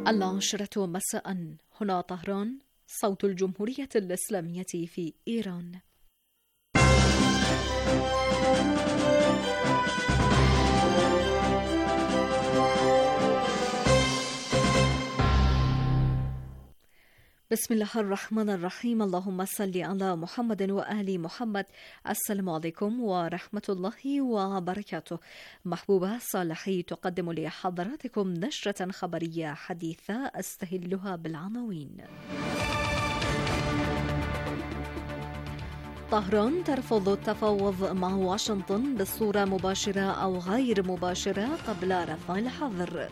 العاشرة مساء، هنا طهران، صوت الجمهورية الإسلامية في إيران. بسم الله الرحمن الرحيم. اللهم صل على محمد وآل محمد. السلام عليكم ورحمة الله وبركاته. محبوبة صالحي تقدم لحضراتكم نشرة خبرية حديثة أستهلها بالعناوين. طهران ترفض التفاوض مع واشنطن بصورة مباشرة أو غير مباشرة قبل رفع الحظر.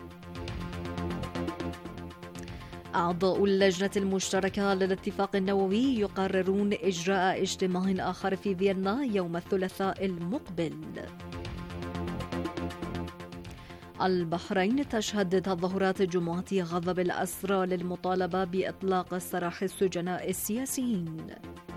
أعضاء اللجنة المشتركة للاتفاق النووي يقررون إجراء اجتماع آخر في فيينا يوم الثلاثاء المقبل. البحرين تشهد تظاهرات جمعة غضب الأسرى للمطالبة بإطلاق سراح السجناء السياسيين.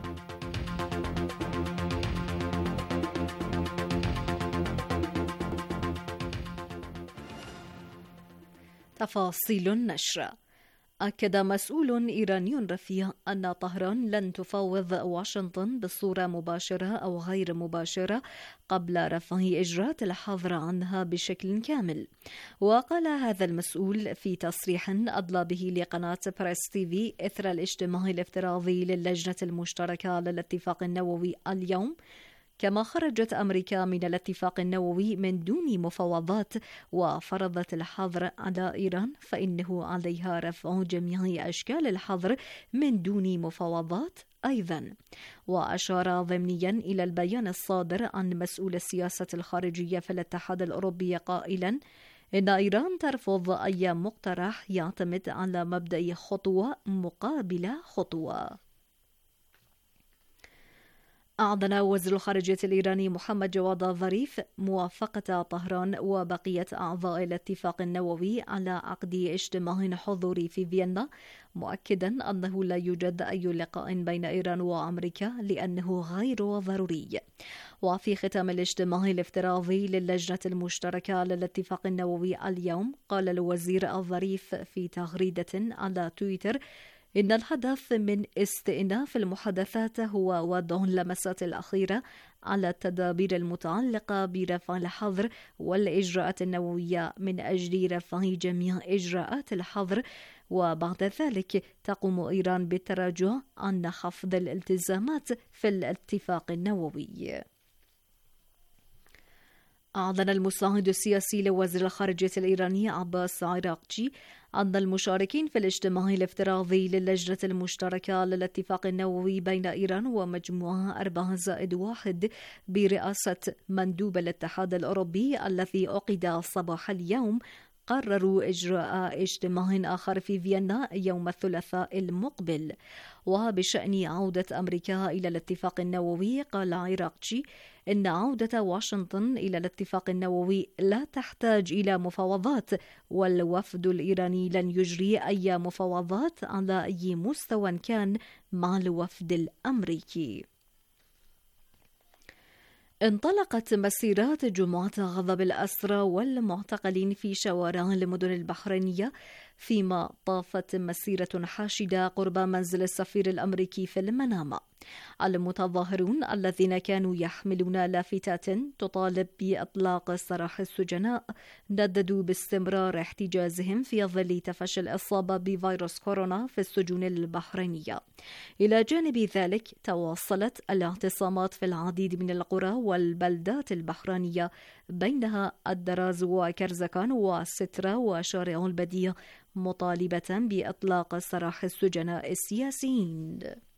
تفاصيل النشر. أكد مسؤول إيراني رفيع أن طهران لن تفاوض واشنطن بصورة مباشرة أو غير مباشرة قبل رفع إجراءات الحظر عنها بشكل كامل. وقال هذا المسؤول في تصريح أدلى به لقناة بريس تي في إثر الاجتماع الافتراضي للجنة المشتركة للاتفاق النووي اليوم: كما خرجت أمريكا من الاتفاق النووي من دون مفاوضات وفرضت الحظر على إيران، فإنه عليها رفع جميع أشكال الحظر من دون مفاوضات أيضا. وأشار ضمنيا إلى البيان الصادر عن مسؤول السياسة الخارجية في الاتحاد الأوروبي قائلا إن إيران ترفض أي مقترح يعتمد على مبدأ خطوة مقابل خطوة. أعلن وزير الخارجية الإيراني محمد جواد ظريف موافقة طهران وبقية أعضاء الاتفاق النووي على عقد اجتماع حضوري في فيينا، مؤكدا أنه لا يوجد أي لقاء بين إيران وأمريكا لأنه غير ضروري. وفي ختام الاجتماع الافتراضي للجنة المشتركة للاتفاق النووي اليوم، قال الوزير الظريف في تغريدة على تويتر إن الهدف من استئناف المحادثات هو وضع اللمسات الأخيرة على التدابير المتعلقة برفع الحظر والإجراءات النووية من أجل رفع جميع إجراءات الحظر، وبعد ذلك تقوم إيران بالتراجع عن خفض الالتزامات في الاتفاق النووي. أعلن المساعد السياسي لوزير الخارجية الإيراني عباس عراقجي أن المشاركين في الاجتماع الافتراضي للجنة المشتركة للاتفاق النووي بين إيران ومجموعة 4+1 برئاسة مندوب الاتحاد الأوروبي الذي عقد صباح اليوم قرروا إجراء اجتماع آخر في فيينا يوم الثلاثاء المقبل. وبشأن عودة أمريكا إلى الاتفاق النووي، قال عراقجي إن عودة واشنطن إلى الاتفاق النووي لا تحتاج إلى مفاوضات، والوفد الإيراني لن يجري أي مفاوضات على أي مستوى كان مع الوفد الأمريكي. انطلقت مسيرات جمعة غضب الأسرى والمعتقلين في شوارع المدن البحرينية، فيما طافت مسيرة حاشدة قرب منزل السفير الأمريكي في المنامة. المتظاهرون الذين كانوا يحملون لافتات تطالب بإطلاق سراح السجناء نددوا باستمرار احتجازهم في ظل تفشي الإصابة بفيروس كورونا في السجون البحرينية. إلى جانب ذلك تواصلت الاعتصامات في العديد من القرى والبلدات البحرينية، بينها الدراز وكرزكان وسترة وشارع البديع، مطالبة بإطلاق سراح السجناء السياسيين.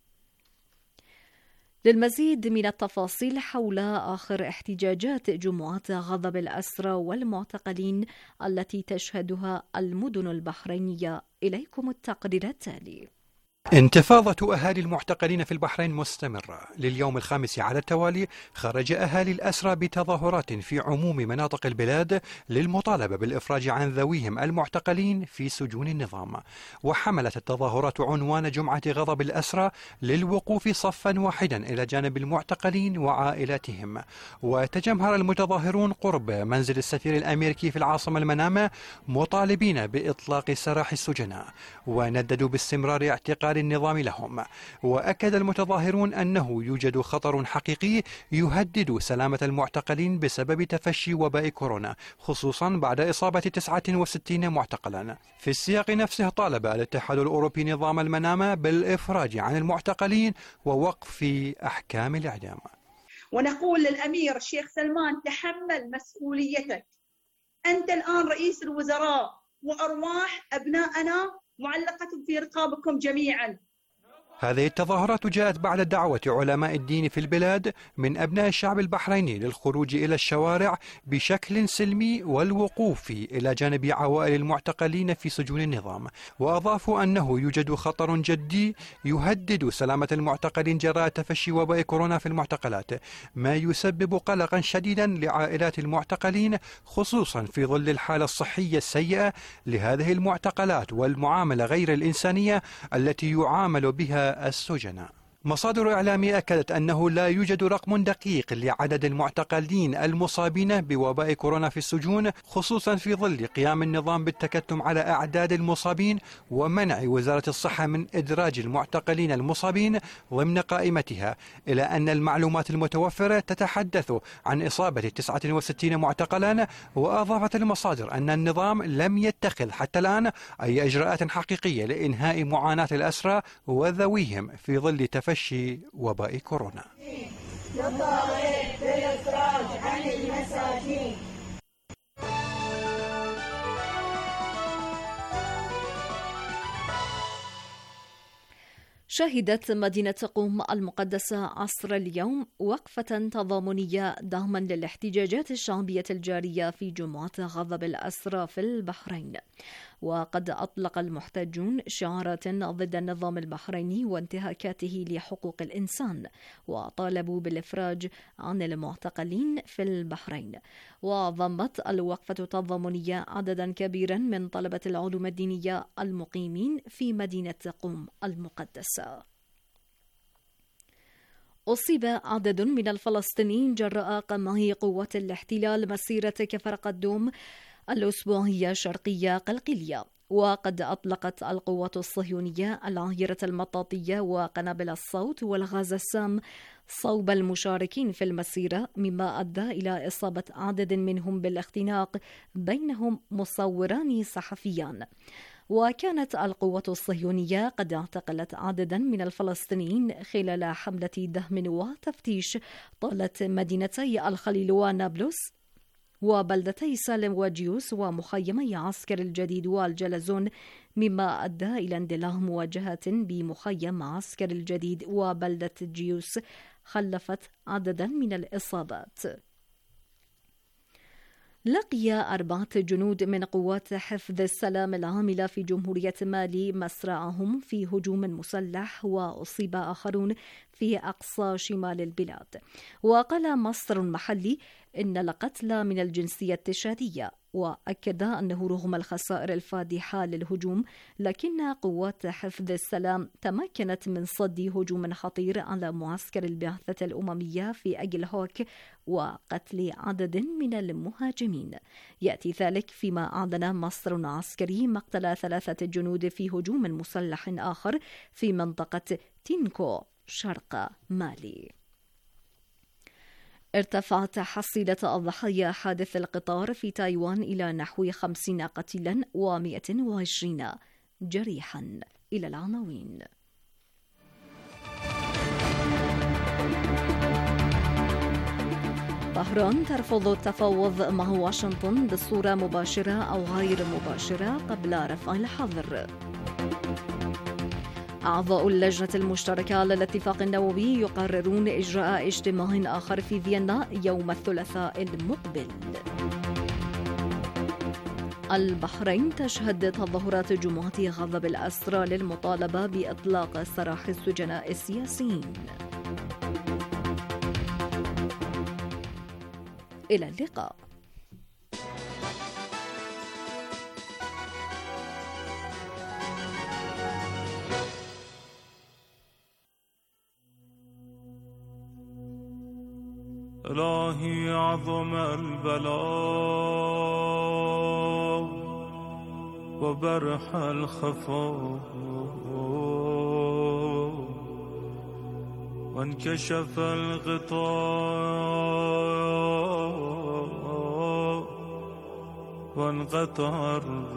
للمزيد من التفاصيل حول آخر احتجاجات جمعة غضب الأسرى والمعتقلين التي تشهدها المدن البحرينية، إليكم التقرير التالي. انتفاضة أهالي المعتقلين في البحرين مستمرة. لليوم الخامس على التوالي خرج أهالي الأسرى بتظاهرات في عموم مناطق البلاد للمطالبة بالإفراج عن ذويهم المعتقلين في سجون النظام. وحملت التظاهرات عنوان جمعة غضب الأسرى للوقوف صفا واحدا إلى جانب المعتقلين وعائلاتهم. وتجمهر المتظاهرون قرب منزل السفير الأمريكي في العاصمة المنامة مطالبين بإطلاق سراح السجناء، ونددوا باستمرار اعتقال النظام لهم. وأكد المتظاهرون أنه يوجد خطر حقيقي يهدد سلامة المعتقلين بسبب تفشي وباء كورونا، خصوصا بعد إصابة 69 معتقلا. في السياق نفسه طالب الاتحاد الأوروبي نظام المنامة بالإفراج عن المعتقلين ووقف أحكام الإعدام. ونقول للأمير الشيخ سلمان تحمل مسؤوليتك، أنت الآن رئيس الوزراء وأرواح أبنائنا معلقة في رقابكم جميعا. هذه التظاهرات جاءت بعد دعوة علماء الدين في البلاد من أبناء الشعب البحريني للخروج إلى الشوارع بشكل سلمي والوقوف إلى جانب عوائل المعتقلين في سجون النظام. وأضافوا أنه يوجد خطر جدي يهدد سلامة المعتقلين جراء تفشي وباء كورونا في المعتقلات، ما يسبب قلقا شديدا لعائلات المعتقلين، خصوصا في ظل الحالة الصحية السيئة لهذه المعتقلات والمعاملة غير الإنسانية التي يعامل بها السجناء. مصادر إعلامية أكدت أنه لا يوجد رقم دقيق لعدد المعتقلين المصابين بوباء كورونا في السجون، خصوصا في ظل قيام النظام بالتكتم على أعداد المصابين ومنع وزارة الصحة من إدراج المعتقلين المصابين ضمن قائمتها، إلى أن المعلومات المتوفرة تتحدث عن إصابة 69 معتقلا. وأضافت المصادر أن النظام لم يتخذ حتى الآن أي إجراءات حقيقية لإنهاء معاناة الأسرى وذويهم في ظل تفشي وباء كورونا. نطالب بالإفراج عن المساجين. شهدت مدينة قم المقدسة عصر اليوم وقفة تضامنية دعما للاحتجاجات الشعبية الجارية في جمعة غضب الأسرى في البحرين. وقد أطلق المحتجون شعارات ضد النظام البحريني وانتهاكاته لحقوق الإنسان، وطالبوا بالإفراج عن المعتقلين في البحرين. وضمت الوقفة التضامنية عددا كبيرا من طلبة العلوم الدينية المقيمين في مدينة قم المقدسة. أصيب عدد من الفلسطينيين جراء قمع قوات الاحتلال مسيرة كفر قدوم الأسبوعية شرقية قلقلية. وقد أطلقت القوات الصهيونية العاهرة المطاطية وقنابل الصوت والغاز السام صوب المشاركين في المسيرة، مما أدى إلى إصابة عدد منهم بالاختناق، بينهم مصوران صحفيان. وكانت القوات الصهيونية قد اعتقلت عددا من الفلسطينيين خلال حملة دهم وتفتيش طالت مدينتي الخليل ونابلس وبلدتي سالم وجيوس ومخيمي عسكر الجديد والجلزون، مما أدى إلى اندلاع مواجهة بمخيم عسكر الجديد وبلدة جيوس خلفت عددا من الإصابات. لقي 4 جنود من قوات حفظ السلام العاملة في جمهورية مالي مصرعهم في هجوم مسلح، وأصيب آخرون في أقصى شمال البلاد. وقال مصدر محلي إن القتلى من الجنسية التشادية، وأكد أنه رغم الخسائر الفادحة للهجوم لكن قوات حفظ السلام تمكنت من صد هجوم خطير على معسكر البعثة الأممية في أجل هوك وقتل عدد من المهاجمين. يأتي ذلك فيما أعلن مصدر عسكري مقتل 3 جنود في هجوم مسلح آخر في منطقة تينكو شرق مالي. ارتفعت حصيلة الضحايا حادث القطار في تايوان إلى نحو 50 قتيلا و120 جريحا. إلى العناوين. طهران ترفض التفاوض مع واشنطن بصورة مباشرة أو غير مباشرة قبل رفع الحظر. أعضاء اللجنة المشتركة للاتفاق النووي يقررون إجراء اجتماع آخر في فيينا يوم الثلاثاء المقبل. البحرين تشهد تظاهرات الجمعة غضب الأسرى للمطالبة بإطلاق سراح السجناء السياسيين. إلى اللقاء. إلهي عظم البلاء وبرح الخفاء وانكشف الغطاء وانقطع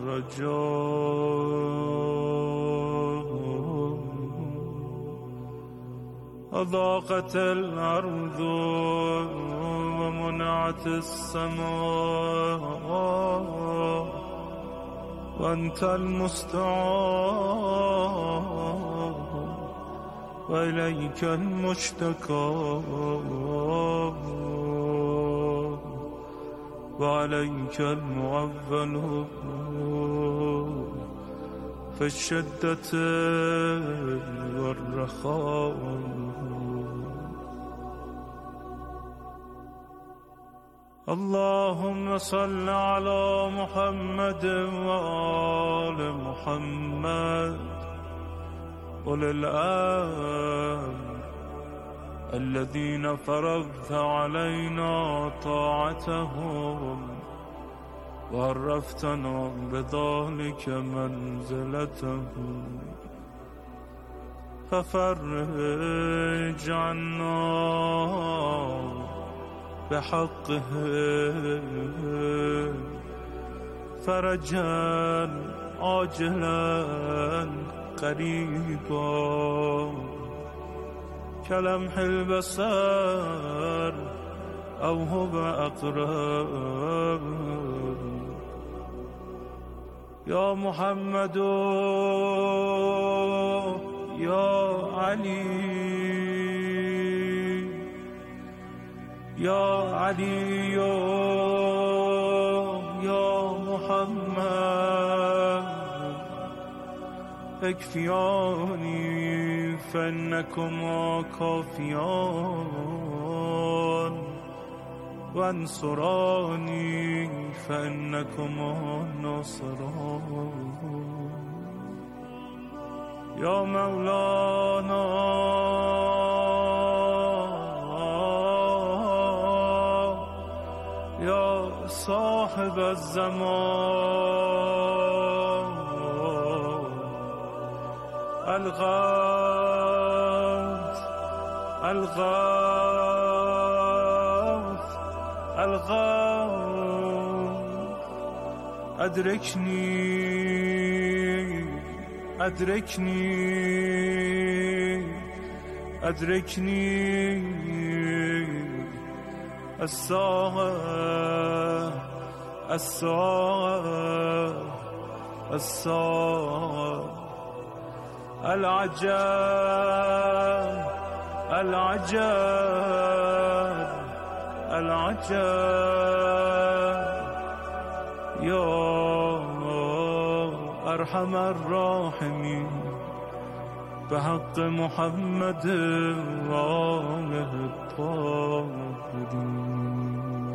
الرجاء أضاقت الأرض ومنعت السماء وأنت المستعان وإليك المشتكى وعليك المعول في الشدة والرخاء. اللهم صل على محمد وآل محمد أولي الأمر الذين فرضت علينا طاعتهم وعرفتنا بذلك منزلتهم ففرج عنا بحقه فرجا عاجلا قريبا كلمح البصر أو هو أقرب. يا محمد يا علي يا علي يا محمد اكفياني فإنكما كافيان وانصراني فإنكما ناصران. يا مولانا يا صاحب الزمان الغوث الغوث الغوث أدركني أدركني أدركني الساعة الساعة الساعة العجاب العجاب العجاب. يا أرحم الراحمين بحق محمد وآله الطاهرين.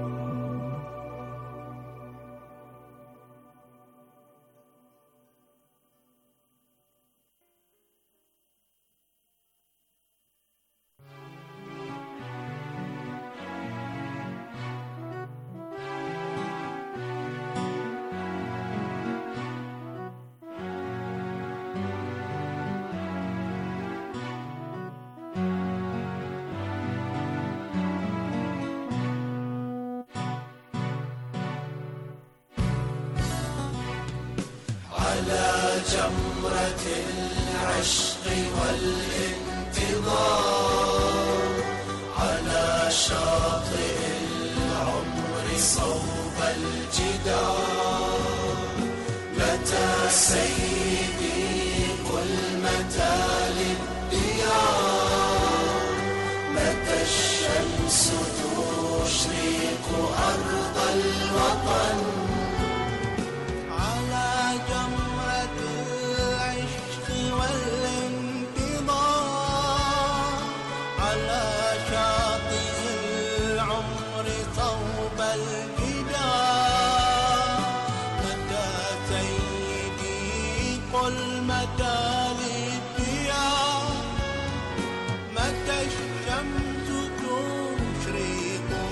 على جمرة العشق والانتظار على شاطئ العمر صوب الجدار. متى سيدي قل متى للديار؟ متى الشمس تشرق أرض الوطن؟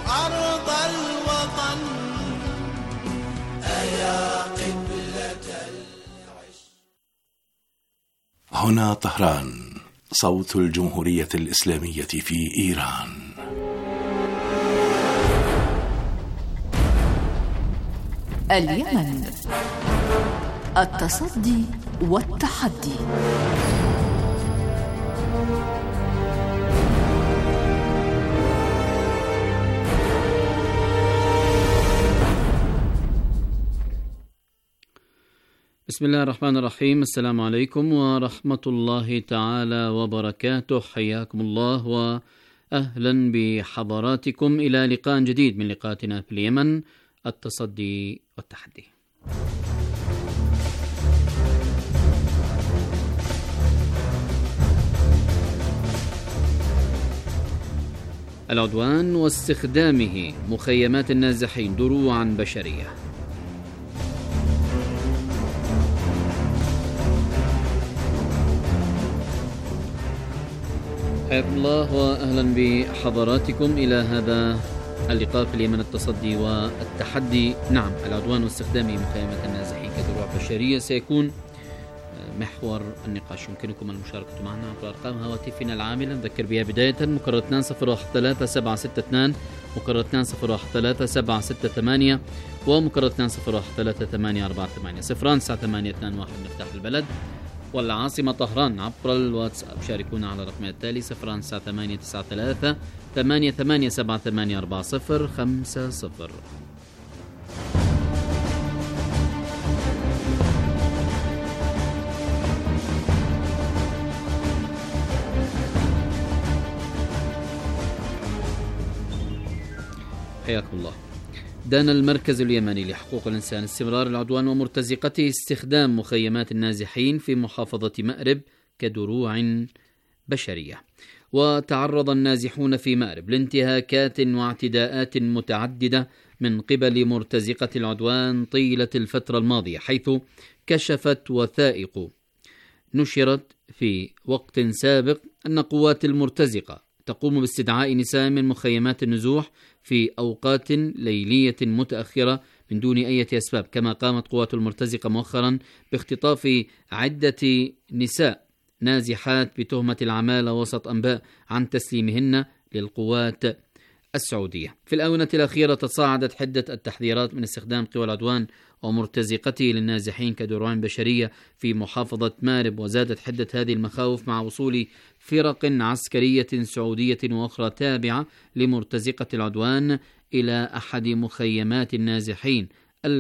أرض الوطن أيا قبلة العش. هنا طهران، صوت الجمهورية الإسلامية في إيران. اليمن، التصدي والتحدي. بسم الله الرحمن الرحيم. السلام عليكم ورحمة الله تعالى وبركاته. حياكم الله وأهلا بحضراتكم إلى لقاء جديد من لقاءاتنا في اليمن، التصدي والتحدي. العدوان واستخدامه مخيمات النازحين دروعا بشرية. حياكم الله وأهلا بحضراتكم إلى هذا اللقاء في اليمن، التصدي والتحدي. نعم، العدوان واستخدام مخيمات النازحين كدروع بشرية سيكون محور النقاش. يمكنكم المشاركة معنا عبر أرقام هواتفنا العاملة، نذكر بها بداية مكرر 201762 مكرر 201768 ومكرر 20173848 صفران 9821 مفتاح البلد والعاصمة طهران. عبر الواتساب شاركونا على الرقم التالي 05893 88784050. حياكم الله. دان المركز اليمني لحقوق الإنسان استمرار العدوان ومرتزقته استخدام مخيمات النازحين في محافظة مأرب كدروع بشرية. وتعرض النازحون في مأرب لانتهاكات واعتداءات متعددة من قبل مرتزقة العدوان طيلة الفترة الماضية، حيث كشفت وثائق نشرت في وقت سابق أن قوات المرتزقة تقوم باستدعاء نساء من مخيمات النزوح في أوقات ليلية متأخرة من دون أي أسباب، كما قامت قوات المرتزقة مؤخرا باختطاف عدة نساء نازحات بتهمة العمالة وسط أنباء عن تسليمهن للقوات السعودية. في الآونة الأخيرة تصاعدت حدة التحذيرات من استخدام قوى العدوان ومرتزقته للنازحين كدروع بشرية في محافظة مأرب، وزادت حدة هذه المخاوف مع وصول فرق عسكرية سعودية وأخرى تابعة لمرتزقة العدوان إلى أحد مخيمات النازحين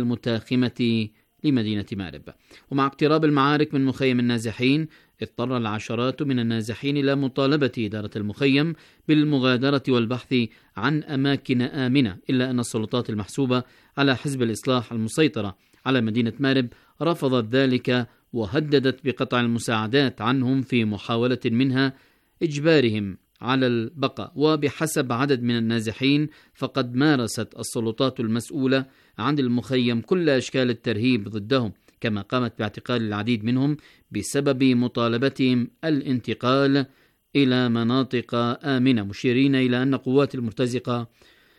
المتاخمة لمدينة مأرب. ومع اقتراب المعارك من مخيم النازحين اضطر العشرات من النازحين إلى مطالبة إدارة المخيم بالمغادرة والبحث عن أماكن آمنة، إلا أن السلطات المحسوبة على حزب الإصلاح المسيطرة على مدينة مأرب رفضت ذلك وهددت بقطع المساعدات عنهم في محاولة منها إجبارهم على البقاء. وبحسب عدد من النازحين فقد مارست السلطات المسؤولة عن المخيم كل أشكال الترهيب ضدهم، كما قامت باعتقال العديد منهم بسبب مطالبتهم الانتقال إلى مناطق آمنة، مشيرين إلى أن قوات المرتزقة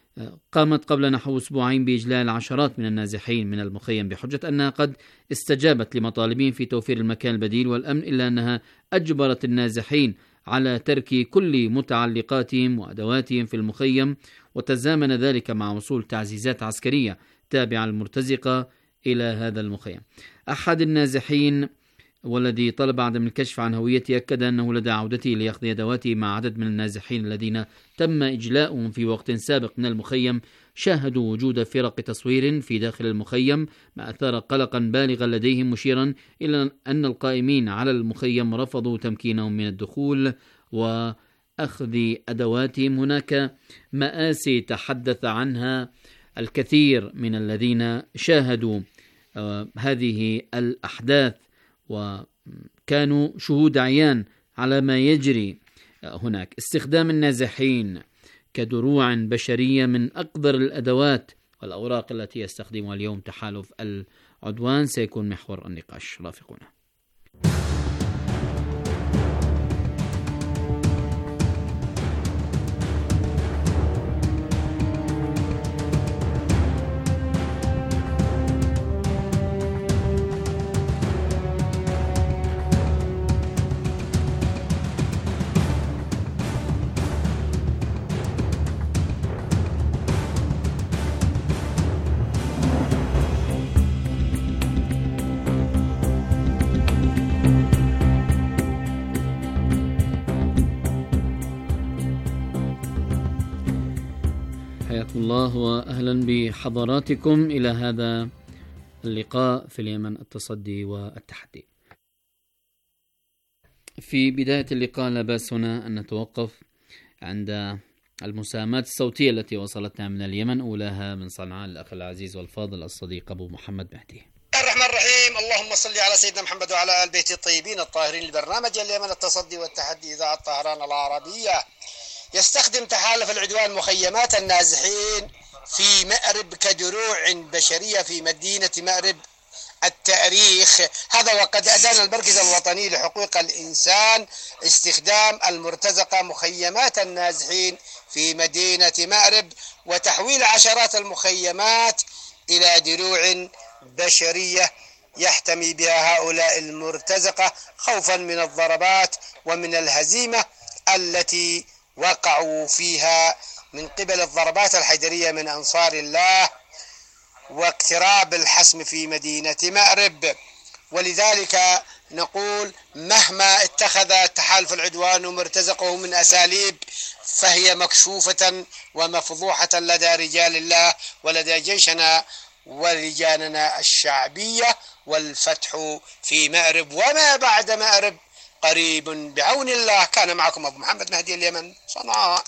قامت قبل نحو أسبوعين بإجلاء العشرات من النازحين من المخيم بحجة أنها قد استجابت لمطالبهم في توفير المكان البديل والأمن، إلا أنها أجبرت النازحين على ترك كل متعلقاتهم وأدواتهم في المخيم، وتزامن ذلك مع وصول تعزيزات عسكرية تابعة المرتزقة إلى هذا المخيم. أحد النازحين والذي طلب عدم الكشف عن هويته أكد أنه لدى عودته ليأخذ أدواته مع عدد من النازحين الذين تم إجلاؤهم في وقت سابق من المخيم شاهدوا وجود فرق تصوير في داخل المخيم، ما أثار قلقا بالغا لديهم، مشيرا إلى أن القائمين على المخيم رفضوا تمكينهم من الدخول وأخذ أدواتهم. هناك مآسي تحدث عنها الكثير من الذين شاهدوا هذه الأحداث وكانوا شهود عيان على ما يجري هناك. استخدام النازحين كدروع بشرية من أقدر الأدوات والأوراق التي يستخدمها اليوم تحالف العدوان سيكون محور النقاش. رافقونا. حياكم الله وأهلا بحضراتكم إلى هذا اللقاء في اليمن، التصدي والتحدي. في بداية اللقاء لا بأس هنا أن نتوقف عند المساهمات الصوتية التي وصلتنا من اليمن، أولاها من صنعاء الأخ العزيز والفاضل الصديق أبو محمد مهدي. الرحمن الرحيم، اللهم صل على سيدنا محمد وعلى آل بيته الطيبين الطاهرين. البرنامج اليمن التصدي والتحدي إذاعة طهران العربية يستخدم تحالف العدوان مخيمات النازحين في مأرب كدروع بشرية في مدينة مأرب التاريخ. هذا وقد أدان المركز الوطني لحقوق الإنسان استخدام المرتزقة مخيمات النازحين في مدينة مأرب وتحويل عشرات المخيمات إلى دروع بشرية يحتمي بها هؤلاء المرتزقة خوفا من الضربات ومن الهزيمة التي وقعوا فيها من قبل الضربات الحيدرية من أنصار الله واقتراب الحسم في مدينة مأرب. ولذلك نقول مهما اتخذ تحالف العدوان مرتزقه من أساليب فهي مكشوفة ومفضوحة لدى رجال الله ولدى جيشنا ولجاننا الشعبية. والفتح في مأرب وما بعد مأرب قريب بعون الله. كان معكم أبو محمد مهدي، اليمن، صنعاء.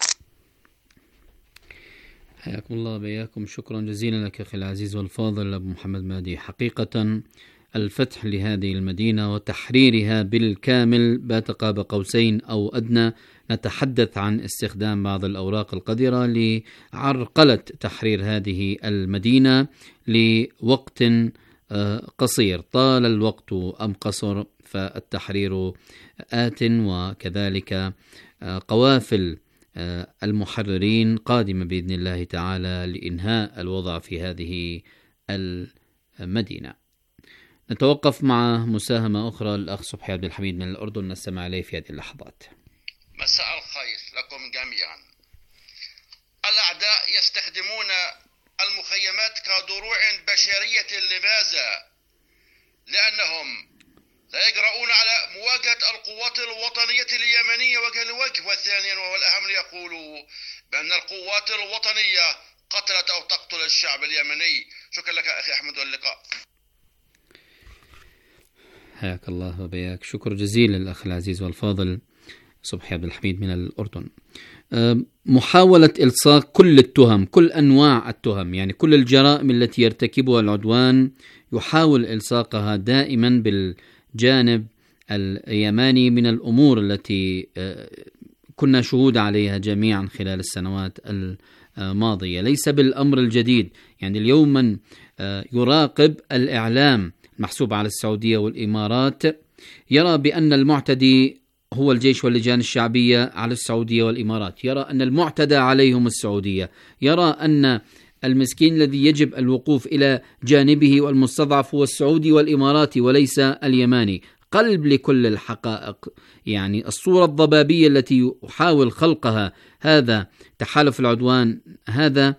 حياكم الله بياكم. شكرا جزيلا لك أخي العزيز والفاضل أبو محمد مهدي. حقيقة الفتح لهذه المدينة وتحريرها بالكامل بات قاب قوسين أو أدنى. نتحدث عن استخدام بعض الأوراق القذرة لعرقلة تحرير هذه المدينة لوقت قصير. طال الوقت أم قصر، فالتحرير آت، وكذلك قوافل المحررين قادمة بإذن الله تعالى لإنهاء الوضع في هذه المدينة. نتوقف مع مساهمة أخرى الأخ صبحي عبد الحميد من الأردن، نستمع عليه في هذه اللحظات. مساء الخير لكم جميعا. الأعداء يستخدمون المخيمات كدروع بشرية. لماذا؟ لأنهم لا يجرؤون على مواجهة القوات الوطنية اليمنية وجه لوجه. وثانيا وهو الأهم، ليقولوا بأن القوات الوطنية قتلت أو تقتل الشعب اليمني. شكرا لك أخي أحمد، واللقاء. حياك الله وبياك. شكر جزيلا للأخ العزيز والفاضل صبحي عبد الحميد من الأردن. محاولة إلصاق كل التهم، كل أنواع التهم، يعني كل الجرائم التي يرتكبها العدوان يحاول إلصاقها دائما بالجانب اليماني من الأمور التي كنا شهود عليها جميعا خلال السنوات الماضية. ليس بالأمر الجديد. يعني اليوم من يراقب الإعلام المحسوب على السعودية والإمارات يرى بأن المعتدي هو الجيش واللجان الشعبية على السعودية والإمارات، يرى أن المعتدى عليهم السعودية، يرى أن المسكين الذي يجب الوقوف إلى جانبه والمستضعف هو السعودي والإماراتي وليس اليماني. قلب لكل الحقائق. يعني الصورة الضبابية التي يحاول خلقها هذا تحالف العدوان هذا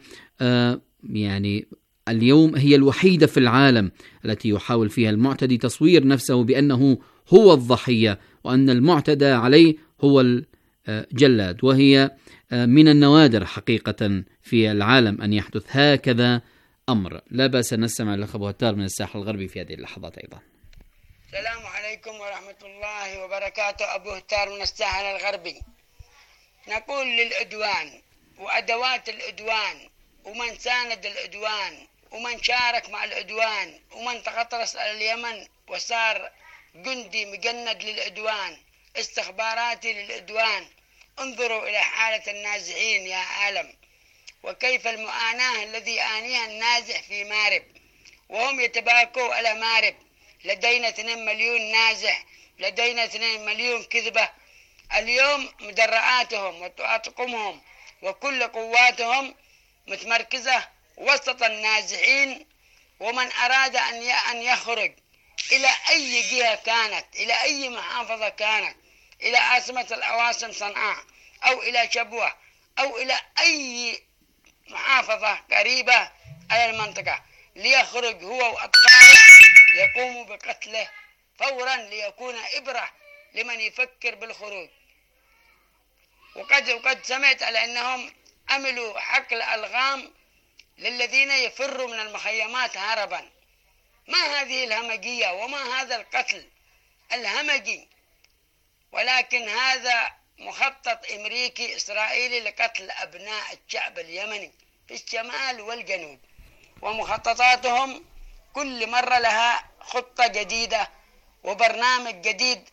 يعني اليوم هي الوحيدة في العالم التي يحاول فيها المعتدي تصوير نفسه بأنه هو الضحية وأن المعتدى عليه هو الجلاد. وهي من النوادر حقيقة في العالم أن يحدث هكذا أمر. لا بأس أن نستمع للأخ أبو هتار من الساحل الغربي في هذه اللحظات أيضا. السلام عليكم ورحمة الله وبركاته. أبو هتار من الساحل الغربي. نقول للعدوان وأدوات العدوان ومن ساند العدوان ومن شارك مع العدوان ومن تغطرس على اليمن وصار جندي مجند للعدوان، استخباراتي للعدوان. انظروا إلى حالة النازحين يا عالم، وكيف المعاناة الذي يعانيها النازح في مارب، وهم يتباكوا على مارب. لدينا 2 مليون نازح، لدينا 2 مليون كذبة. اليوم مدرعاتهم وطاقمهم وكل قواتهم متمركزة وسط النازحين. ومن أراد أن يخرج إلى أي جهة كانت، إلى أي محافظة كانت، إلى عاصمة العواصم صنعاء أو إلى شبوة أو إلى أي محافظة قريبة على المنطقة، ليخرج هو وأطفاله يقوموا بقتله فورا ليكون إبرة لمن يفكر بالخروج. وقد سمعت على أنهم عملوا حقل ألغام للذين يفروا من المخيمات هربا. ما هذه الهمجية وما هذا القتل الهمجي؟ ولكن هذا مخطط أمريكي إسرائيلي لقتل أبناء الشعب اليمني في الشمال والجنوب، ومخططاتهم كل مرة لها خطة جديدة وبرنامج جديد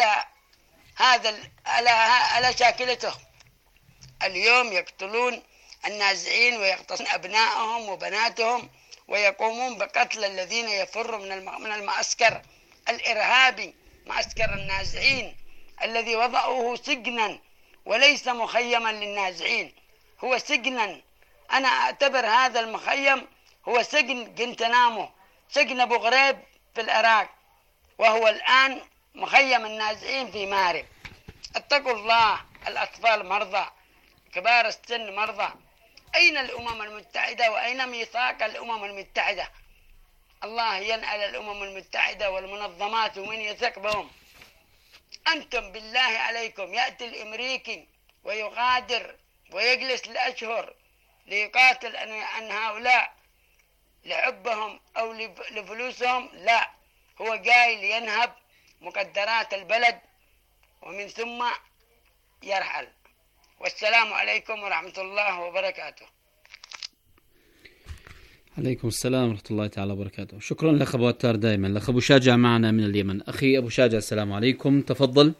على شاكلته. اليوم يقتلون النازحين ويغتصبون أبنائهم وبناتهم، ويقومون بقتل الذين يفروا من المعسكر الإرهابي، معسكر النازحين الذي وضعوه سجنا وليس مخيما للنازحين، هو سجنا. أنا أعتبر هذا المخيم هو سجن جنتنامو، سجن أبو غريب في العراق، وهو الآن مخيم النازحين في مارب. اتقوا الله، الأطفال مرضى، كبار السن مرضى. أين الأمم المتحدة وأين ميثاق الأمم المتحدة؟ الله ينعل الأمم المتحدة والمنظمات ومن يثق بهم. أنتم بالله عليكم يأتي الأمريكي ويغادر ويجلس لأشهر ليقاتل عن هؤلاء لحبهم أو لفلوسهم؟ لا، هو جاي لينهب مقدرات البلد ومن ثم يرحل. والسلام عليكم ورحمة الله وبركاته. عليكم السلام ورحمة الله تعالى وبركاته. شكرا لك أبو عتار دائما. الأخ أبو شاجع معنا من اليمن. أخي أبو شاجع السلام عليكم، تفضل.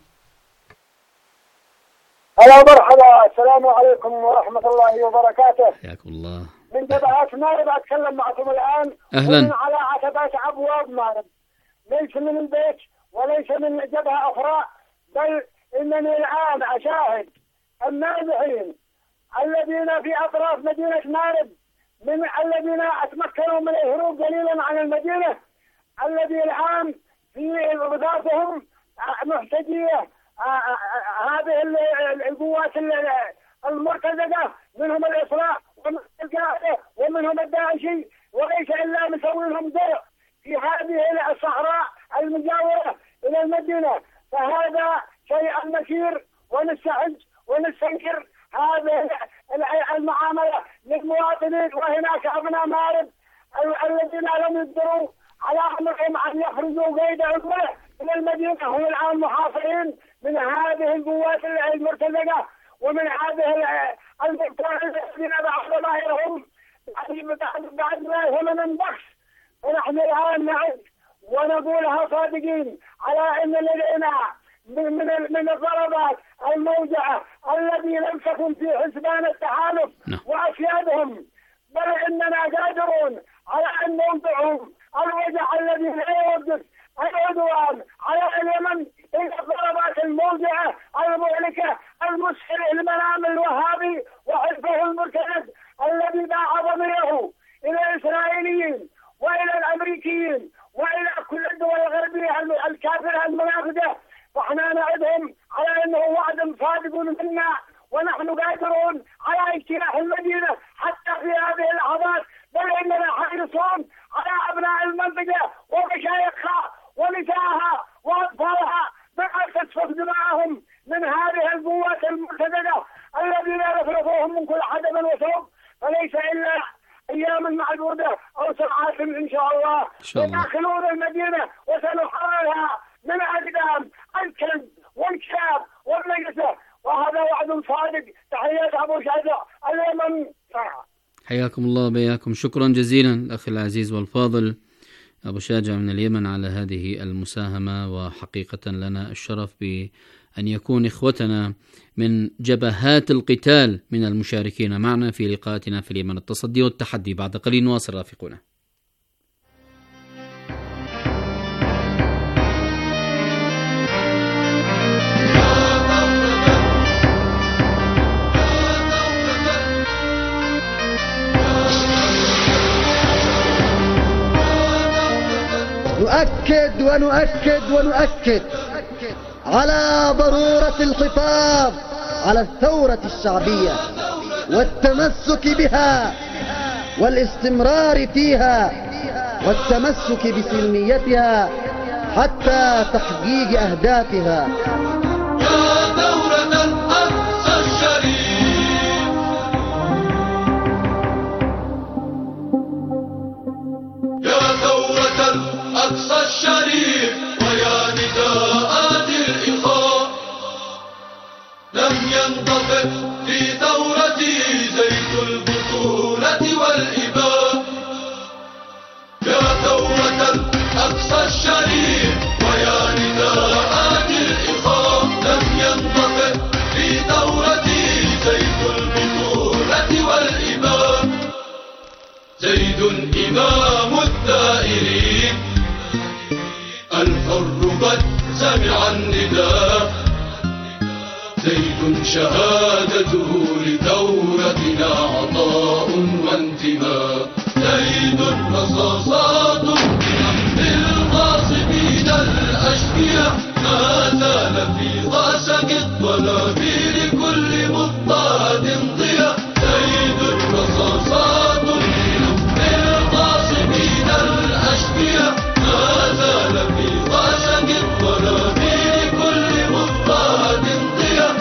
هلا مرحبا، السلام عليكم ورحمة الله وبركاته. حياكم الله. من جبهات مارب أتكلم معكم الآن. أهلا. ومن على عتبات أبواب مارب، ليس من البيت وليس من جبهة أخرى، بل إنني الآن أشاهد النازحين الذين في أطراف مدينة مارب، من الذين أتمكنوا من الهروب قليلا عن المدينة، الذي الآن في رباطهم محتجية هذه القوات المرتزقة، منهم الإصلاح ومنهم الداعشي، وليس إلا مسوينهم درع في هذه الصحراء المجاورة إلى المدينة. فهذا شيء نكير ونستحج ونستنكر هذه المعاملة للمواطنين. وهناك أبناء مارب الذين لم يقدروا على أمرهم أن يخرجوا قيد عمره إلى المدينة، هم الآن محاصرين من هذه القوات المرتزقة ومن هذه المقترحين الذين بعد ظاهرهم بعد ظاهرهم من بخس. ونحن الآن نعد ونقولها صادقين على أن لدينا من الضربات الموجعة الذي لم تكن في حسبان التحالف وأسيادهم، بل إننا قادرون على أن ننطعهم الوجع الذي لا يوقف العدوان على اليمن إلى الضربات الموجعة المهلكة المسحر المنام الوهابي وحلفه المرتد الذي باع ضميره إلى الإسرائيليين وإلى الأمريكيين وإلى كل الدول الغربية الكافرة المنافقة. فاحنا نعدهم على أنه وعد صادق منا، ونحن قادرون على اجتياح المدينة حتى في هذه اللحظات، بل إننا حريصون على أبناء المنطقة ومشايخها ونسائها وأطفالها بأن تسفك دماءهم من هذه القوات المرتزقة الذين يفرضوهم من كل حدب وثوب. فليس إلا أيام معدودة أو ساعات إن شاء الله يدخلون المدينة وسنحررها من أقدام الكلب والكلاب والنجسة، وهذا وعد صادق. تحيات أبو شاجع اليمن. حياكم الله بياكم. شكرا جزيلا الأخ العزيز والفاضل أبو شاجع من اليمن على هذه المساهمة، وحقيقة لنا الشرف بأن يكون إخوتنا من جبهات القتال من المشاركين معنا في لقاءاتنا في اليمن. التصدي والتحدي بعد قليل نواصل رافقنا. نؤكد ونؤكد ونؤكد على ضرورة الحفاظ على الثورة الشعبية والتمسك بها والاستمرار فيها والتمسك بسلميتها حتى تحقيق أهدافها. يا ثورة الأقصى الشريف إمام الثائرين الحر قد سمع النداء زيد شهادته لثورتنا عطاء وانتماء زيد رصاصات للغاصبين الأشقياء ما زال في غاسق الطنابير كل مضطهد ضياء زيد رصاصات للغاصبين الأشقياء ما زال في غاسق الطنابير كل مضطهد ضياء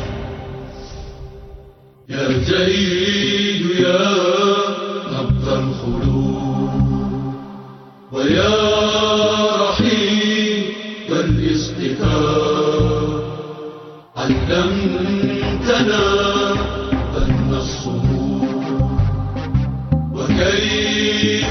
يا زيد يا نبض الخلود ويا رحيم الاصطفاء علمتنا أن الصمود وكيف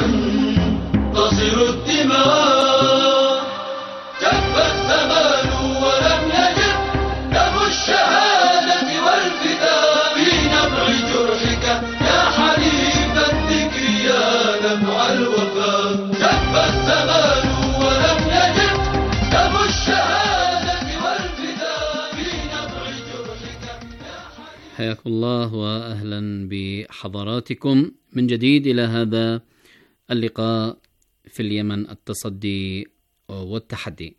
تنتصر الدماء جف الزمان ولم يجب دم الشهادة والفداء في نبع جرحك يا حليف الذكر يا نبع الوفاء جف الزمان ولم يجب دم الشهادة والفداء في نبع جرحك. حياكم الله وأهلا بحضراتكم من جديد إلى هذا اللقاء في اليمن، التصدي والتحدي.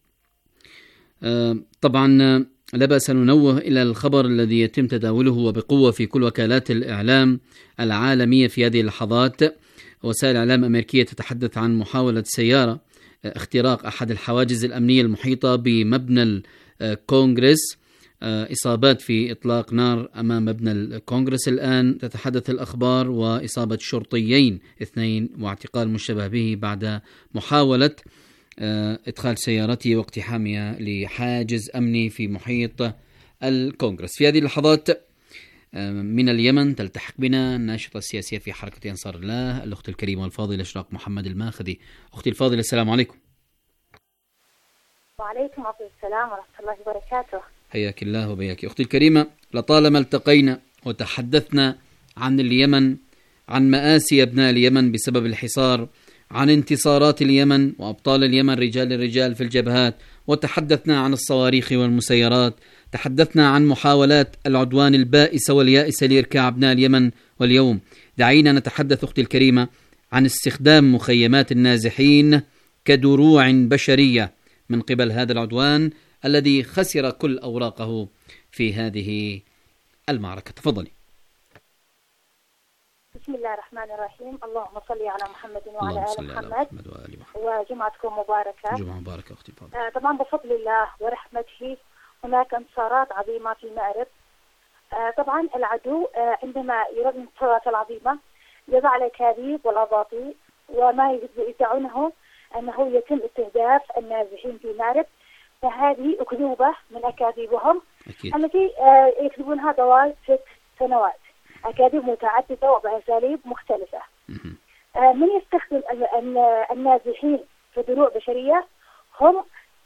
طبعا لا بأس أن ننوه إلى الخبر الذي يتم تداوله وبقوة في كل وكالات الإعلام العالمية في هذه اللحظات. وسائل إعلام أمريكية تتحدث عن محاولة سيارة اختراق أحد الحواجز الأمنية المحيطة بمبنى الكونغرس، إصابات في إطلاق نار أمام مبنى الكونغرس الآن تتحدث الأخبار، وإصابة شرطيين 2 واعتقال مشتبه به بعد محاولة إدخال سيارته واقتحامها لحاجز أمني في محيط الكونغرس. في هذه اللحظات من اليمن تلتحق بنا الناشطة السياسية في حركة أنصار الله الأخت الكريمة والفاضلة إشراق محمد الماخذي. أختي الفاضلة السلام عليكم. وعليكم السلام ورحمة الله وبركاته. حياك الله وبياك أختي الكريمة. لطالما التقينا وتحدثنا عن اليمن، عن مآسي أبناء اليمن بسبب الحصار، عن انتصارات اليمن وأبطال اليمن رجال الرجال في الجبهات، وتحدثنا عن الصواريخ والمسيرات، تحدثنا عن محاولات العدوان البائسة واليائسة لإركاع أبناء اليمن. واليوم دعينا نتحدث أختي الكريمة عن استخدام مخيمات النازحين كدروع بشرية من قبل هذا العدوان الذي خسر كل أوراقه في هذه المعركة. تفضلي. بسم الله الرحمن الرحيم. اللهم صل على محمد وعلى آل محمد وجمعتكم مباركة. جمعة مباركة أختي. طبعا بفضل الله ورحمته هناك انتصارات عظيمة في مأرب. طبعا العدو عندما يرد الانتصارات العظيمة يضع الأكاذيب والأباطيل وما يدعونه أنه يتم استهداف النازحين في مأرب، فهذه أكذوبة من أكاذيبهم التي يكذبونها طوال 6 سنوات، أكاذيب متعددة وبأساليب مختلفة. من يستخدم النازحين كدروع بشرية هم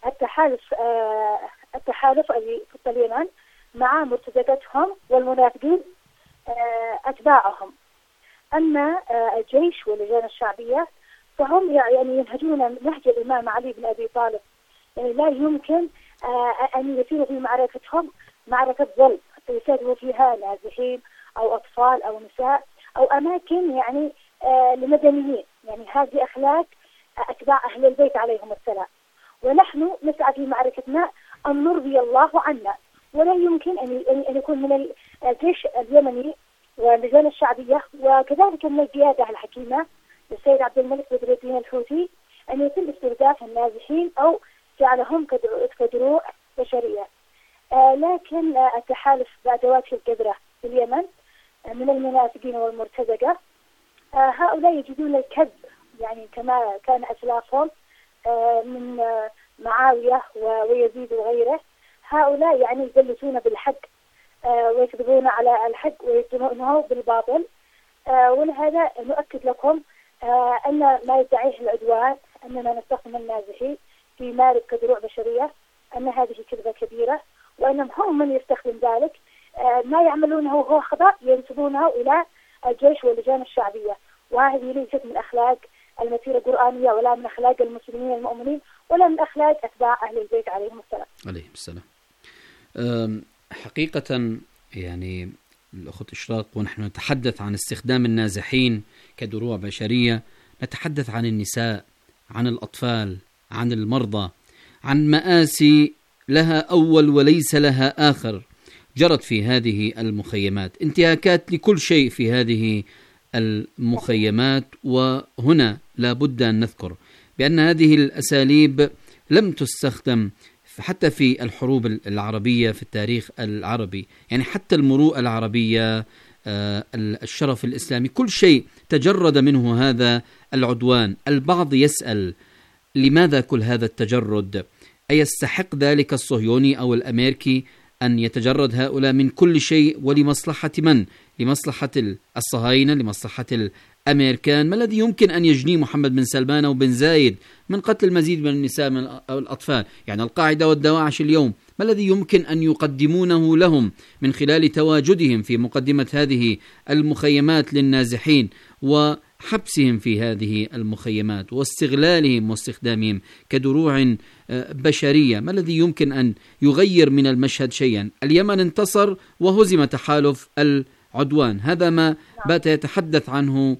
التحالف الذي في اليمن مع مرتزقتهم والمنافقين أتباعهم. أما الجيش واللجان الشعبية فهم يعني ينهجون نهج الإمام علي بن أبي طالب، يعني لا يمكن أن يصيروا في معركتهم معركة ظلم يستهدفوا فيها نازحين أو أطفال أو نساء أو أماكن يعني لمدنيين. يعني هذه أخلاق أتباع أهل البيت عليهم السلام، ونحن نسعى في معركتنا أن نرضي الله عنا، ولا يمكن أن يكون من الجيش اليمني واللجان الشعبية وكذلك من القيادة الحكيمة للسيد عبد الملك بدر الدين الحوثي أن يتم استهداف النازحين أو جعلهم كدروع بشرية. لكن التحالف بأدواته الكبرى في اليمن من المنافقين والمرتزقة هؤلاء يجدون الكذب، يعني كما كان أسلافهم من معاوية ويزيد وغيره. هؤلاء يعني يجلسون بالحق ويكذبون على الحق ويتهمونه بالباطل. ولهذا نؤكد لكم أن ما يدعيه العدوان أننا نستخدم النازحين في مأرب كدروع بشرية، أن هذه كذبة كبيرة، وأنهم هم من يستخدم ذلك. ما يعملونه هو خطأ ينسبونه إلى الجيش واللجان الشعبية، وهذه ليست من أخلاق المسيرة القرآنية ولا من أخلاق المسلمين المؤمنين ولا من أخلاق أتباع أهل البيت عليهم السلام. عليهم السلام. حقيقة يعني الأخت إشراق، ونحن نتحدث عن استخدام النازحين كدروع بشرية، نتحدث عن النساء، عن الأطفال، عن المرضى، عن مآسي لها أول وليس لها آخر جرت في هذه المخيمات، انتهاكات لكل شيء في هذه المخيمات. وهنا لا بد أن نذكر بأن هذه الأساليب لم تستخدم حتى في الحروب العربية في التاريخ العربي، يعني حتى المروءة العربية، الشرف الإسلامي، كل شيء تجرد منه هذا العدوان. البعض يسأل لماذا كل هذا التجرد؟ أيستحق ذلك الصهيوني أو الأمريكي أن يتجرد هؤلاء من كل شيء؟ ولمصلحة من؟ لمصلحة الصهاينة؟ لمصلحة الأمريكان؟ ما الذي يمكن أن يجنيه محمد بن سلمان وبن زايد من قتل المزيد من النساء أو الأطفال؟ يعني القاعدة والدواعش اليوم ما الذي يمكن أن يقدمونه لهم من خلال تواجدهم في مقدمة هذه المخيمات للنازحين وحبسهم في هذه المخيمات واستغلالهم واستخدامهم كدروع بشرية؟ ما الذي يمكن أن يغير من المشهد شيئا؟ اليمن انتصر وهزم تحالف العدوان، هذا ما بات يتحدث عنه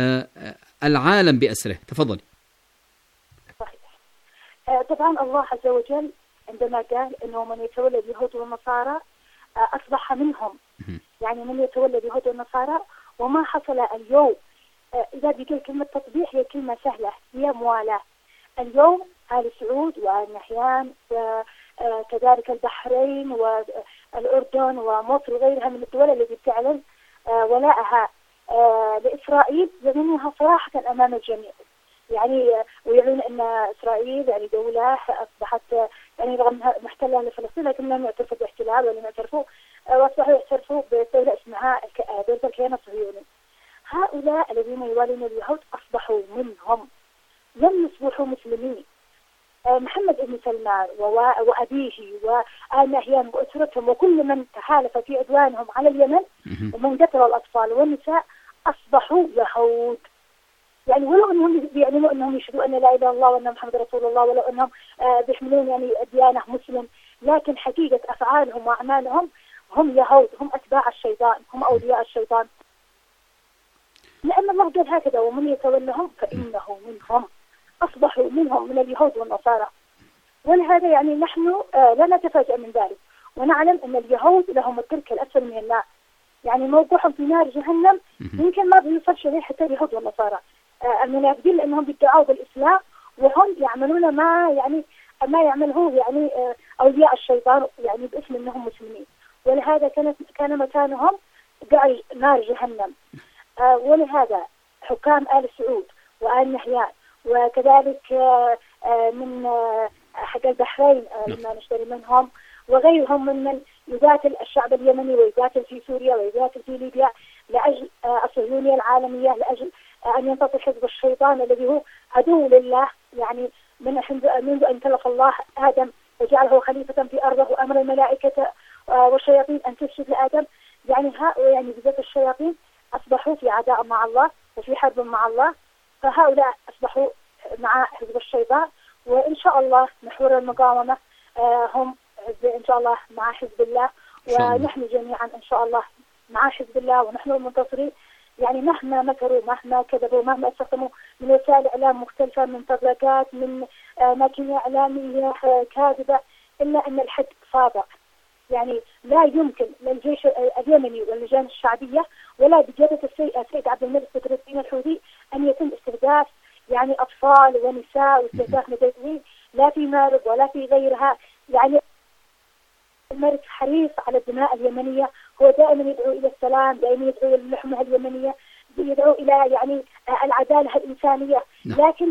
العالم بأسره. تفضل. صحيح. طبعا الله عز وجل عندما قال أنه من يتولى اليهود والنصارى أصبح منهم، يعني من يتولى اليهود والنصارى. وما حصل اليوم إذا بقول كلمة تطبيع هي كلمة سهلة، هي موالاة. اليوم آل سعود وآل نحيان وكذلك البحرين والأردن ومصر وغيرها من الدول التي تعلن ولاءها لإسرائيل يظنونها صراحة أمام الجميع، يعني ويعلن أن إسرائيل يعني دولة أصبحت يعني رغم محتلة لفلسطين لكن لم يعترفوا باحتلال ولم يعترفوا وأصبحوا يعترفوا بدولة اسمها دولة الكيان الصهيوني. هؤلاء الذين يوالون اليهود أصبحوا منهم، لم يصبحوا مسلمين. محمد بن سلمان وأبيه وآل نهيان وأسرتهم وكل من تحالف في عدوانهم على اليمن ومن قتل الأطفال والنساء أصبحوا يهود. يعني ولو أنهم بيعلنوا أنهم يشهدوا أن لا إله إلا الله وأن محمد رسول الله، ولو أنهم بيحملون يعني ديانة مسلم، لكن حقيقة أفعالهم وأعمالهم هم يهود، هم أتباع الشيطان، هم أولياء الشيطان. لأن الله قال هكذا: ومن يتولهم فإنه منهم. أصبحوا منهم من اليهود والنصارى. ولهذا يعني نحن لا نتفاجأ من ذلك، ونعلم أن اليهود لهم الدرك الأسفل من النار، يعني موقعهم في نار جهنم يمكن ما بيوصلش إليه حتى اليهود والنصارى. المنافقين لأنهم بيدعوا بالإسلام وهم يعملون ما يعمله يعني أولياء الشيطان، يعني باسم أنهم مسلمين. ولهذا كان مكانهم قاع نار جهنم. ولهذا حكام آل سعود وآل نحيان وكذلك من حق البحرين لما نشتري منهم وغيرهم من يقاتل الشعب اليمني ويقاتل في سوريا ويقاتل في ليبيا لأجل الصهيونية العالمية، لأجل أن ينتصر حزب الشيطان الذي هو عدو لله، يعني منذ أن خلق الله آدم وجعله خليفة في أرضه وأمر الملائكة والشياطين أن تسجد لآدم. يعني بالذات الشياطين أصبحوا في عداء مع الله وفي حرب مع الله، فهؤلاء أصبحوا مع حزب الشيطان. وإن شاء الله محور المقاومة هم إن شاء الله مع حزب الله، ونحن جميعا إن شاء الله مع حزب الله ونحن المنتصرين. يعني مهما مكروا، مهما كذبوا، مهما استخدموا من وسائل إعلام مختلفة، من تطبيقات، من ماكينة إعلامية كاذبة، إلا أن الحق صادق. يعني لا يمكن للجيش اليمني واللجان الشعبية ولا بقيادة السيد عبد الملك بدر الدين الحوثي أن يتم استهداف يعني أطفال ونساء واستهداف مدنيين، لا في مارب ولا في غيرها. يعني الملك حريص على الدماء اليمنية، هو دائما يدعو إلى السلام، دائما يدعو إلى اللحمة اليمنية، يدعو إلى يعني العدالة الإنسانية، لكن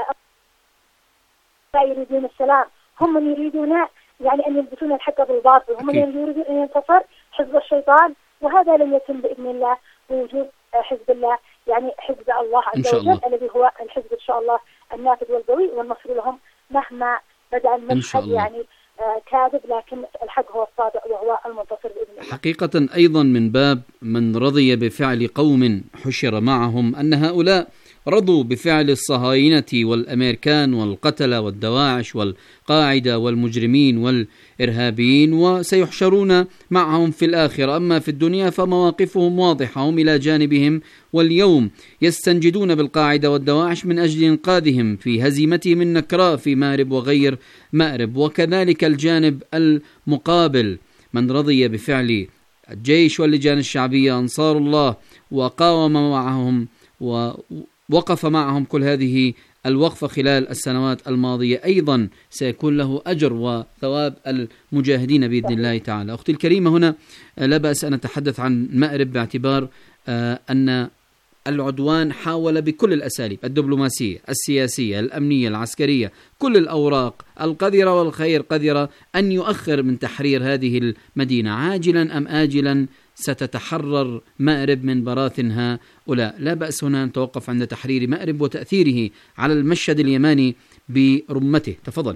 لا يريدون السلام. هم من يريدون يعني أن يلبسون الحق بالباطل، هم من يريدون أن ينتصر حزب الشيطان، وهذا لن يتم بإذن الله بوجود حزب الله، يعني حزب الله عز وجل الذي هو الحزب إن شاء الله النافذ والقوي، والنصر لهم مهما بدأ المشهد يعني كاذب، لكن الحق هو الصادق وهو المنتصر بإذن الله. حقيقة أيضا من باب من رضي بفعل قوم حشر معهم أن هؤلاء رضوا بفعل الصهاينة والأمريكان والقتلة والدواعش والقاعدة والمجرمين والإرهابيين، وسيحشرون معهم في الآخرة. أما في الدنيا فمواقفهم واضحة، هم إلى جانبهم، واليوم يستنجدون بالقاعدة والدواعش من أجل إنقاذهم في هزيمتهم النكراء في مأرب وغير مأرب. وكذلك الجانب المقابل من رضي بفعل الجيش واللجان الشعبية أنصار الله وقاوم معهم ووقف معهم كل هذه الوقفة خلال السنوات الماضية، أيضا سيكون له أجر وثواب المجاهدين بإذن الله تعالى. أختي الكريمة، هنا لا بأس أن نتحدث عن مأرب باعتبار أن العدوان حاول بكل الأساليب الدبلوماسية السياسية الأمنية العسكرية، كل الأوراق القذرة والخير قذرة، أن يؤخر من تحرير هذه المدينة. عاجلا أم آجلا ستتحرر مأرب من براثن هؤلاء. لا بأس هنا أن نتوقف عند تحرير مأرب وتأثيره على المشهد اليماني برمته. تفضل.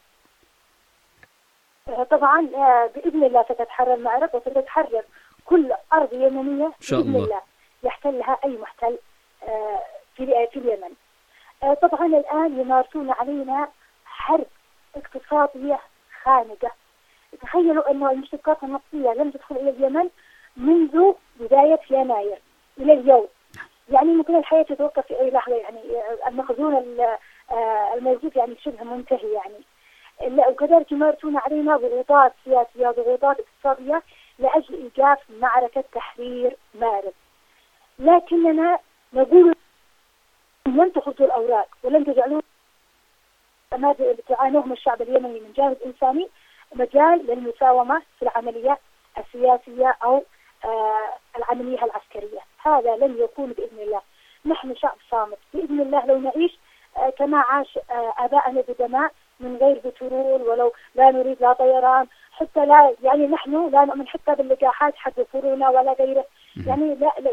طبعا بإذن الله ستتحرر مأرب وستتحرر كل أرض يمنية بإذن الله يحتلها أي محتل في اليمن. طبعا الآن يمارسون علينا حرب اقتصادية خانقة. تخيلوا أن المشتقات النفطية لم تدخل إلى اليمن منذ بداية يناير إلى اليوم، يعني ممكن الحياة تتوقف في أي لحظة، يعني المخزون الموجود يعني شبه منتهي يعني. وكذلك يمارسون علينا ضغوطات سياسية ضغوطات اقتصادية لأجل إيقاف معركة تحرير مأرب. لكننا نقول لن تخرجوا الأوراق ولن تجعلوا ما تعانوه من الشعب اليمني من جانب إنساني مجال للمساومة في العملية السياسية أو العملية العسكرية. هذا لن يكون بإذن الله. نحن شعب صامت بإذن الله، لو نعيش كما عاش آباءنا بدماء من غير بترول، ولو لا نريد لا طيران، حتى لا يعني نحن لا نؤمن حتى باللقاحات حق كورونا ولا غيره، يعني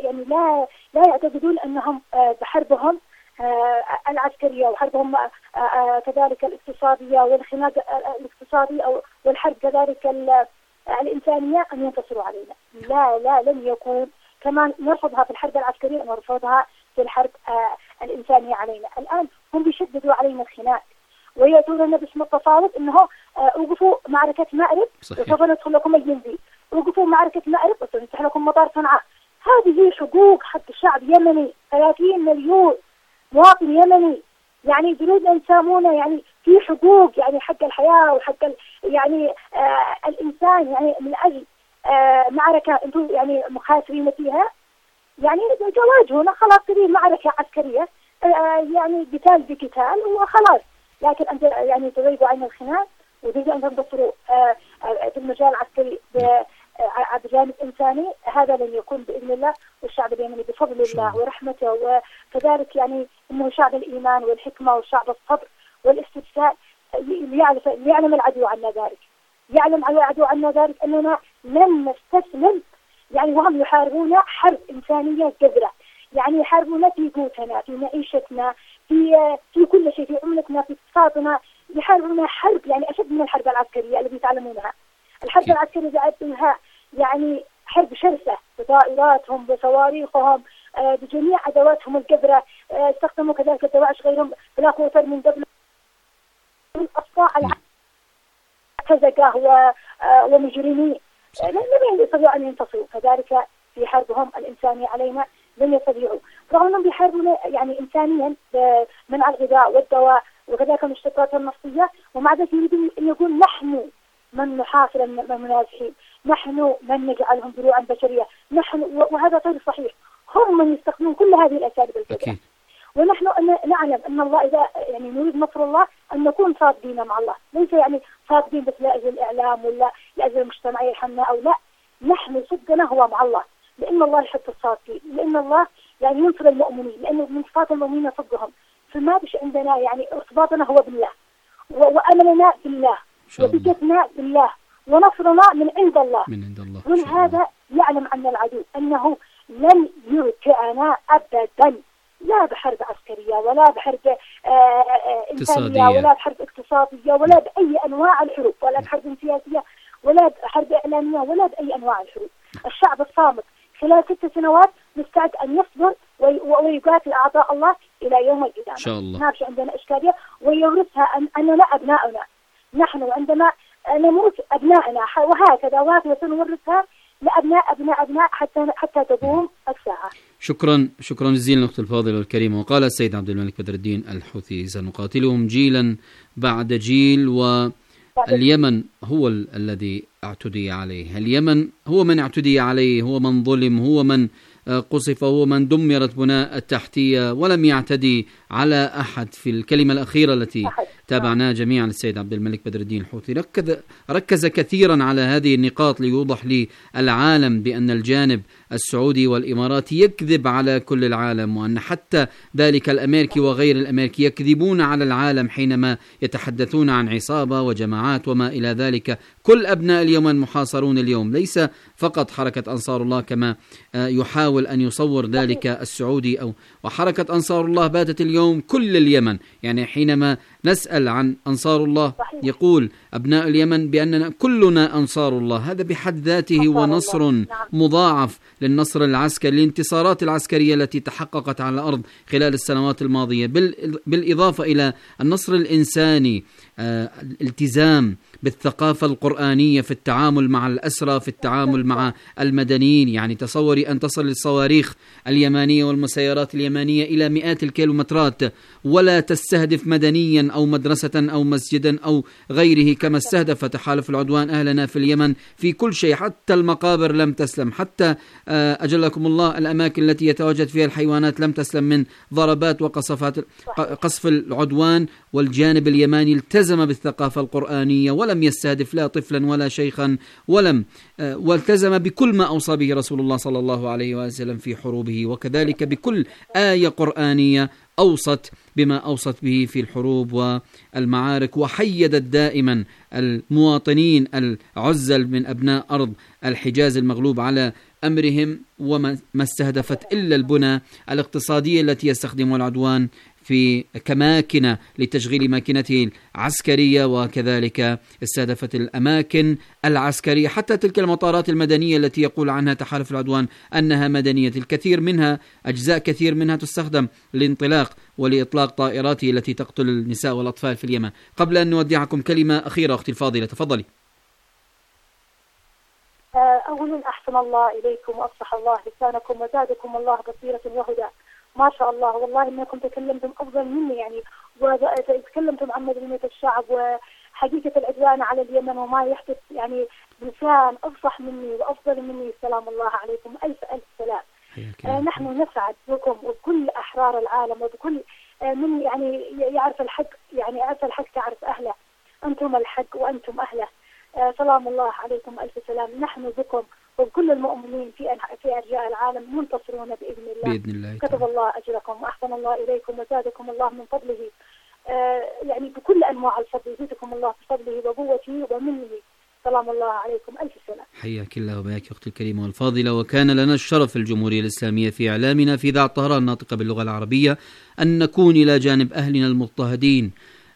لا يعتقدون أنهم بحربهم العسكرية وحربهم كذلك الاقتصادية والخناق الاقتصادي أو والحرب كذلك الإنسانية أن ينتصروا علينا. لا لن يكون. كمان نرفضها في الحرب العسكرية ونرفضها في الحرب الإنسانية علينا. الآن هم بيشددوا علينا الخناق ويأتون باسم التفاوض إنه وقفوا معركة مأرب وسوف ندخل لكم الجندي، وقفوا معركة مأرب وسوف نفتح لكم مطار صنعاء. هذه حقوق حق الشعب اليمني، 30 مليون مواطن يمني، يعني جنودنا يسامونا يعني في حقوق، يعني حق الحياة وحق يعني الإنسان، يعني من أجل معركة أنتم يعني مخاسرين فيها، يعني جواجهنا خلاص تريد معركة عسكرية يعني قتال بقتال وخلاص. لكن أنت يعني تغيبوا عن الخناق وتريد أن تنتصروا في المجال العسكري بجانب إنساني. هذا لن يكون بإذن الله. والشعب اليمني بفضل الله ورحمته وكذلك يعني إنه شعب الإيمان والحكمة وشعب الصبر والاستفساء يعلم العدو عنا ذلك، يعلم العدو عنا ذلك أننا لن نستسلم، يعني وهم يحاربون حرب إنسانية كبيرة، يعني يحاربون في قوتنا في معيشتنا في كل شيء، في عملتنا في اقتصادنا، يحاربون حرب يعني أشد من الحرب العسكرية التي تعلمونها. الحرب العسكرية جعلتها يعني حرب شرسة بطائراتهم بصواريخهم بجميع أدواتهم الكبرى، استخدموا كذلك الدواعش غيرهم بلا قوة من قبل من أصفاء كزكاه ومجرمين لم يستطيعوا أن ينتصروا. كذلك في حربهم الإنسانية علينا لن يستطيعوا، رغم أنهم بيحاربون يعني إنسانيا منع الغذاء والدواء وكذلك المشتقات النفطية، ومع ذلك يريدون أن يقول نحن من نحاصر المنازحين، نحن من نجعلهم دروعا بشرية، نحن، وهذا غير صحيح. هم من يستخدمون كل هذه الأساليب الكبيرة، ونحن نعلم أن الله إذا يعني نريد نصر الله أن نكون صادقين مع الله، ليس يعني صادقين بس لأجل الإعلام ولا لأجل المجتمع يرحمنا أو لا. نحن صدقنا هو مع الله، لأن الله يحب الصادقين، لأن الله يعني ينصر المؤمنين، لأن من صفات المؤمنين صدقهم. فما بش عندنا يعني ارتباطنا هو بالله وأملنا بالله وثقتنا بالله ونصرنا من عند الله. ولهذا يعلم عنا العدو أنه لن يركعنا أبدا، لا بحرب عسكرية ولا بحرب إنسانية ولا بحرب اقتصادية اقتصادية ولا بأي أنواع الحروب، ولا بحرب سياسية ولا بحرب إعلامية ولا بأي أنواع الحروب. الشعب الصامت خلال 6 سنوات مستعد أن يصبر ويقاتل أعضاء الله إلى يوم القيامة إن شاء الله. ما في عندنا إشكالية، ويورثها أننا أبناؤنا، نحن عندما نموت أبنائنا، وهكذا سنورثها لأبناء حتى تقوم الساعة. شكرا جزيلا أختي الفاضلة والكريمة. وقال السيد عبد الملك بدر الدين الحوثي: سنقاتلهم جيلا بعد جيل، واليمن هو الذي اعتدي عليه، اليمن هو من اعتدي عليه، هو من ظلم، هو من قصف، هو من دمرت بناء التحتية ولم يعتدي على أحد. في الكلمة الأخيرة التي تابعناها جميعا السيد عبد الملك بدر الدين الحوثي ركز كثيرا على هذه النقاط ليوضح للعالم بأن الجانب السعودي والإماراتي يكذب على كل العالم، وأن حتى ذلك الأمريكي وغير الأمريكي يكذبون على العالم حينما يتحدثون عن عصابة وجماعات وما إلى ذلك. كل أبناء اليمن محاصرون اليوم، ليس فقط حركة أنصار الله كما يحاول أن يصور ذلك السعودي وحركة أنصار الله باتت اليوم كل اليمن. يعني حينما نسأل عن أنصار الله يقول أبناء اليمن بأننا كلنا أنصار الله، هذا بحد ذاته ونصر مضاعف للنصر العسكري، للانتصارات العسكرية التي تحققت على الأرض خلال السنوات الماضية، بالإضافة إلى النصر الإنساني، الالتزام بالثقافة القرآنية في التعامل مع الأسرى، في التعامل مع المدنيين. يعني تصوري أن تصل الصواريخ اليمانية والمسيرات اليمانية إلى مئات الكيلومترات ولا تستهدف مدنيا أو مدرسة أو مسجدا أو غيره، كما استهدف تحالف العدوان أهلنا في اليمن في كل شيء. حتى المقابر لم تسلم، حتى أجلكم الله الأماكن التي يتواجد فيها الحيوانات لم تسلم من ضربات وقصفات قصف العدوان. والجانب اليماني التزم بالثقافة القرآنية ولم يستهدف لا طفلا ولا شيخا، والتزم بكل ما أوصى به رسول الله صلى الله عليه وسلم في حروبه، وكذلك بكل آية قرآنية أوصت بما أوصت به في الحروب والمعارك، وحيدت دائما المواطنين العزل من أبناء أرض الحجاز المغلوب على أمرهم، وما استهدفت إلا البنى الاقتصادية التي يستخدمها العدوان في كماكنة لتشغيل ماكنته العسكرية، وكذلك استهدفت الأماكن العسكرية، حتى تلك المطارات المدنية التي يقول عنها تحالف العدوان أنها مدنية، الكثير منها أجزاء كثير منها تستخدم للانطلاق ولإطلاق طائراته التي تقتل النساء والأطفال في اليمن. قبل أن نودعكم كلمة أخيرة أختي الفاضلة، تفضلي. أولا أحسن الله إليكم وأصلح الله لسانكم وزادكم الله بصيرة وهدى، ما شاء الله، والله إنكم تكلمتم أفضل مني يعني، وتكلمتم عن مدنية الشعب وحقيقة العدوان على اليمن وما يحدث، يعني بلسان أفصح مني وأفضل مني. سلام الله عليكم، ألف سلام. نحن نسعد بكم وبكل أحرار العالم وبكل من يعني يعرف الحق، يعني أعرف الحق تعرف أهله، أنتم الحق وأنتم أهله. سلام الله عليكم، ألف سلام. نحن بكم وبكل المؤمنين في أرجاء العالم منتصرون بإذن الله. كتب الله أجركم وأحسن الله إليكم وزادكم الله من فضله، يعني بكل أنواع الفضل، يزيدكم الله بفضله وقوته ومنه. سلام الله عليكم، ألف سلام. حياك الله وبياك أختي الكريمة والفاضلة. وكان لنا الشرف في الجمهورية الإسلامية في إعلامنا في إذاعة طهران الناطقة باللغة العربية أن نكون إلى جانب أهلنا المضطهدين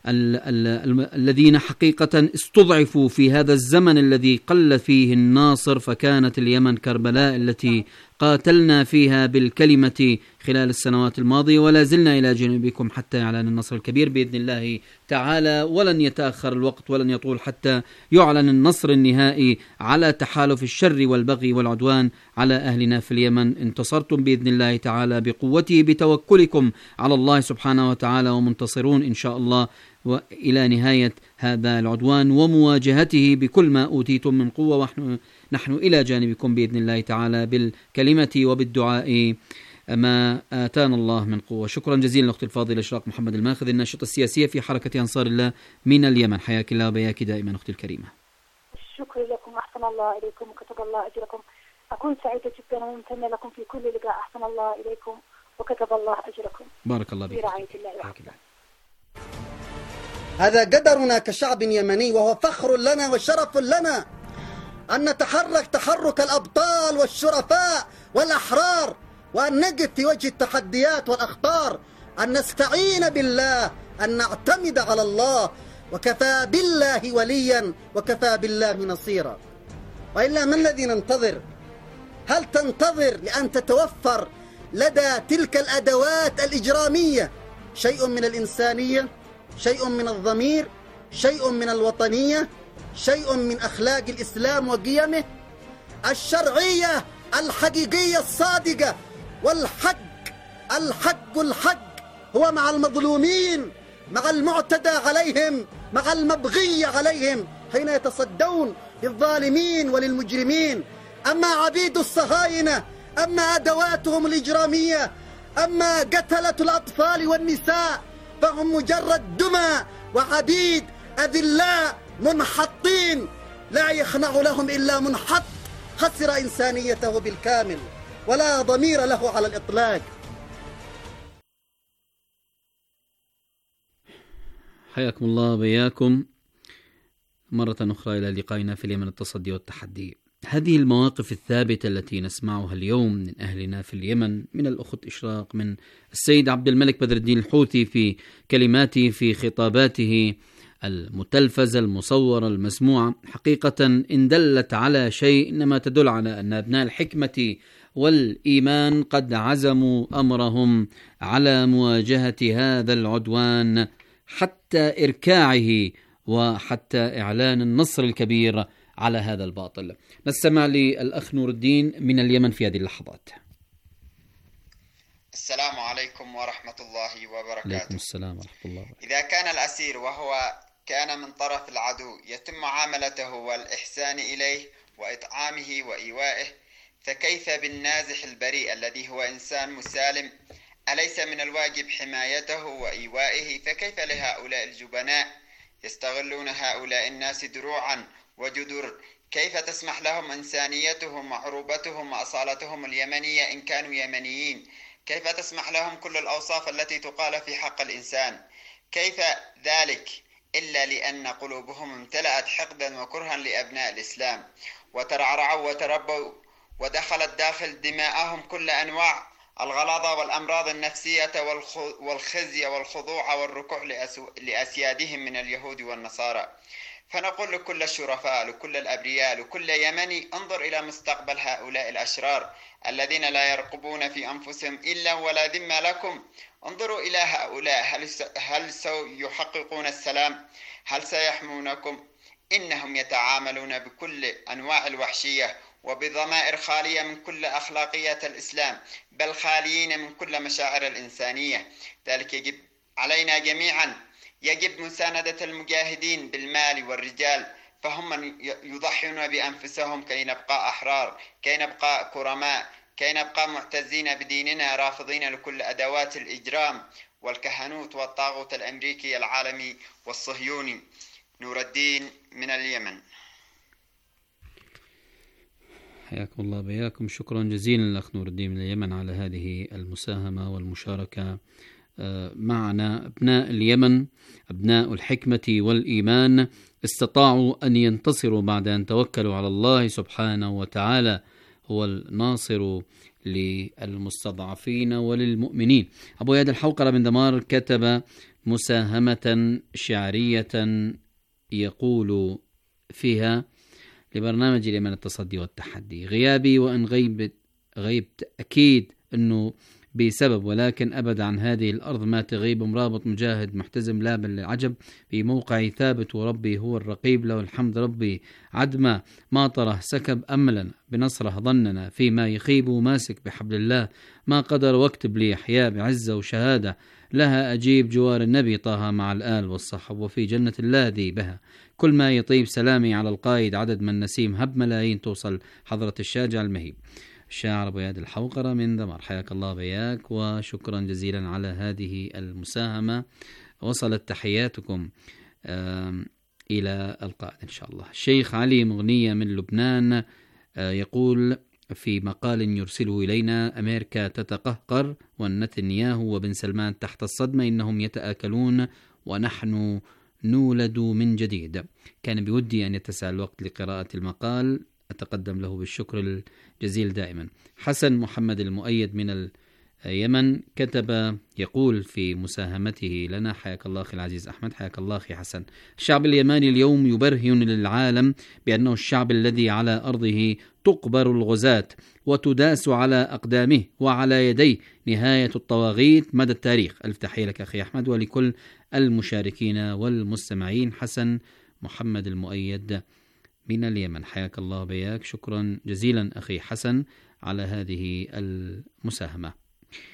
الذين حقيقة استضعفوا في هذا الزمن الذي قل فيه الناصر، فكانت اليمن كربلاء التي قاتلنا فيها بالكلمة خلال السنوات الماضية، ولا زلنا إلى جانبكم حتى يعلن النصر الكبير بإذن الله تعالى، ولن يتأخر الوقت ولن يطول حتى يعلن النصر النهائي على تحالف الشر والبغي والعدوان على أهلنا في اليمن. انتصرتم بإذن الله تعالى بقوته بتوكلكم على الله سبحانه وتعالى، ومنتصرون إن شاء الله وإلى نهاية هذا العدوان ومواجهته بكل ما أوتيتم من قوة، ونحن إلى جانبكم بإذن الله تعالى بالكلمة وبالدعاء ما آتانا الله من قوة. شكرا جزيلا أختي الفاضلة إشراق محمد الماخذ، الناشطة السياسية في حركة أنصار الله من اليمن. حياك الله وبياك دائما أختي الكريمة. شكرا لكم، أحسن الله إليكم وكتب الله أجركم. أكون سعيدة جدا وممتنة لكم في كل لقاء. أحسن الله إليكم وكتب الله أجركم. بارك الله بك. برعاية الله. هذا قدرنا كشعب يمني، وهو فخر لنا وشرف لنا أن نتحرك تحرك الأبطال والشرفاء والأحرار، وأن نقف في وجه التحديات والأخطار، أن نستعين بالله، أن نعتمد على الله وكفى بالله وليا وكفى بالله نصيرا. وإلا ما الذي ننتظر؟ هل تنتظر لأن تتوفر لدى تلك الأدوات الإجرامية شيء من الإنسانية، شيء من الضمير، شيء من الوطنية، شيء من أخلاق الإسلام وقيمه الشرعية الحقيقية الصادقة؟ والحق هو مع المظلومين، مع المعتدى عليهم، مع المبغي عليهم حين يتصدون للظالمين وللمجرمين. أما عبيد الصهاينة، أما أدواتهم الإجرامية، أما قتلة الأطفال والنساء فهم مجرد دمى وعبيد أذلاء منحطين لا يخنع لهم إلا منحط خسر إنسانيته بالكامل ولا ضمير له على الإطلاق. حياكم الله بياكم مرة أخرى إلى لقائنا في اليمن التصدي والتحدي. هذه المواقف الثابتة التي نسمعها اليوم من أهلنا في اليمن، من الأخت إشراق، من السيد عبد الملك بدر الدين الحوثي في كلماته في خطاباته المتلفزة المصورة المسموعة، حقيقة إن دلت على شيء إنما تدل على أن أبناء الحكمة والإيمان قد عزموا أمرهم على مواجهة هذا العدوان حتى إركاعه وحتى إعلان النصر الكبير على هذا الباطل. نستمع للأخ نور الدين من اليمن في هذه اللحظات. السلام عليكم ورحمة الله وبركاته. عليكم السلام ورحمة الله وبركاته. إذا كان الأسير وهو كان من طرف العدو يتم معاملته والإحسان إليه وإطعامه وإيوائه، فكيف بالنازح البريء الذي هو إنسان مسالم؟ أليس من الواجب حمايته وإيوائه؟ فكيف لهؤلاء الجبناء يستغلون هؤلاء الناس دروعا وجدر؟ كيف تسمح لهم إنسانيتهم وعروبتهم وأصالتهم اليمنية إن كانوا يمنيين؟ كيف تسمح لهم كل الأوصاف التي تقال في حق الإنسان؟ كيف ذلك إلا لأن قلوبهم امتلأت حقدا وكرها لأبناء الإسلام، وترعرعوا وتربوا ودخلت داخل دماءهم كل أنواع الغلاظة والأمراض النفسية والخزي والخضوع والركوع لأسيادهم من اليهود والنصارى. فنقول لكل الشرفاء، لكل الأبرياء، لكل يمني: انظر إلى مستقبل هؤلاء الأشرار الذين لا يرقبون في أنفسهم إلا ولا ذمة لكم. انظروا إلى هؤلاء، هل سيحققون السلام؟ هل سيحمونكم؟ إنهم يتعاملون بكل أنواع الوحشية وبضمائر خالية من كل أخلاقيات الإسلام، بل خاليين من كل مشاعر الإنسانية. ذلك يجب علينا جميعا، يجب مساندة المجاهدين بالمال والرجال، فهم من يضحون بأنفسهم كي نبقى أحرار، كي نبقى كرماء، كي نبقى معتزين بديننا، رافضين لكل أدوات الإجرام والكهنوت والطاغوت الأمريكي العالمي والصهيوني. نور الدين من اليمن. حياكم الله بياكم. شكرا جزيلا الأخ نور الدين من اليمن على هذه المساهمة والمشاركة معنا. أبناء اليمن، أبناء الحكمة والإيمان، استطاعوا أن ينتصروا بعد أن توكلوا على الله سبحانه وتعالى، هو الناصر للمستضعفين وللمؤمنين. أبو ياد الحوقرة من دمار كتب مساهمة شعرية يقول فيها لبرنامج اليمن التصدي والتحدي: غيابي وإن غيبت أكيد أنه بسبب، ولكن أبد عن هذه الأرض ما تغيب مرابط مجاهد محتزم لا بل العجب، في موقعي ثابت وربي هو الرقيب، له الحمد ربي عدما ما طره سكب، أملا بنصره ظننا فيما يخيب، ماسك بحبل الله ما قدر، واكتب لي أحياء بعزة وشهادة لها أجيب، جوار النبي طه مع الآل والصحب، وفي جنة الله ذي بها كل ما يطيب، سلامي على القائد عدد من نسيم، هب ملايين توصل حضرة الشاجع المهيب. الشاعر أبو ياد الحوقرة من دمار، حياك الله بياك وشكرا جزيلا على هذه المساهمة. وصلت تحياتكم إلى القائد إن شاء الله. الشيخ علي مغنية من لبنان يقول في مقال يرسله إلينا: أمريكا تتقهقر ونتنياهو وبن سلمان تحت الصدمة، إنهم يتآكلون ونحن نولد من جديد. كان بودي أن يتسع الوقت لقراءة المقال، أتقدم له بالشكر الجزيل دائما. حسن محمد المؤيد من يمن كتب يقول في مساهمته لنا: حياك الله أخي العزيز أحمد. حياك الله أخي حسن. الشعب اليماني اليوم يبرهن للعالم بأنه الشعب الذي على أرضه تقبر الغزاة وتداس على أقدامه وعلى يديه نهاية الطواغيت مدى التاريخ. ألف تحية لك أخي أحمد ولكل المشاركين والمستمعين. حسن محمد المؤيد من اليمن، حياك الله بياك. شكرا جزيلا أخي حسن على هذه المساهمة.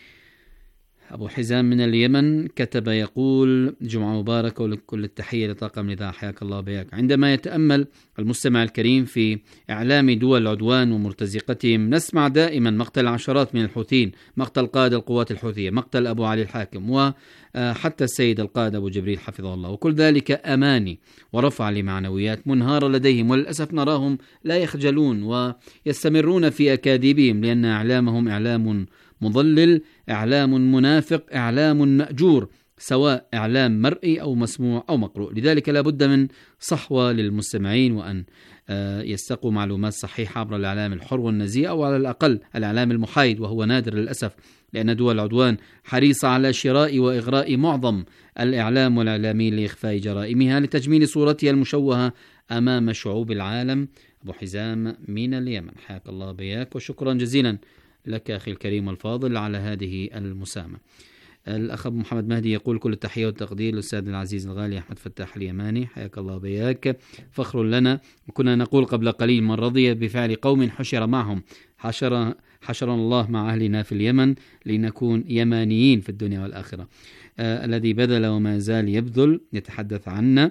أبو حزام من اليمن كتب يقول: جمعة مباركة ولكل التحية لطاقم الإذاعة، حياك الله بياك. عندما يتأمل المستمع الكريم في إعلام دول العدوان ومرتزقتهم نسمع دائما مقتل عشرات من الحوثيين، مقتل قائد القوات الحوثية، مقتل أبو علي الحاكم، وحتى السيد القائد أبو جبريل حفظه الله، وكل ذلك أماني ورفع لمعنويات منهارة لديهم، وللأسف نراهم لا يخجلون ويستمرون في أكاذيبهم، لأن إعلامهم إعلام مضلل، إعلام منافق، إعلام مأجور، سواء إعلام مرئي أو مسموع أو مقروء. لذلك لا بد من صحوة للمستمعين، وأن يستقوا معلومات صحيحة عبر الإعلام الحر والنزيه، أو على الأقل الإعلام المحايد، وهو نادر للأسف، لأن دول العدوان حريصة على شراء وإغراء معظم الإعلام والإعلاميين لإخفاء جرائمها لتجميل صورتها المشوهة أمام شعوب العالم. أبو حزام من اليمن، حياك الله بياك وشكرا جزيلا لك أخي الكريم الفاضل على هذه المساهمة. الأخ أبو محمد مهدي يقول: كل التحية والتقدير للأستاذ العزيز الغالي أحمد فتاح اليماني، حياك الله بياك. فخر لنا، وكنا نقول قبل قليل: من رضي بفعل قوم حشر معهم، حشرنا الله مع أهلنا في اليمن لنكون يمانيين في الدنيا والآخرة. الذي بذل وما زال يبذل يتحدث عنا،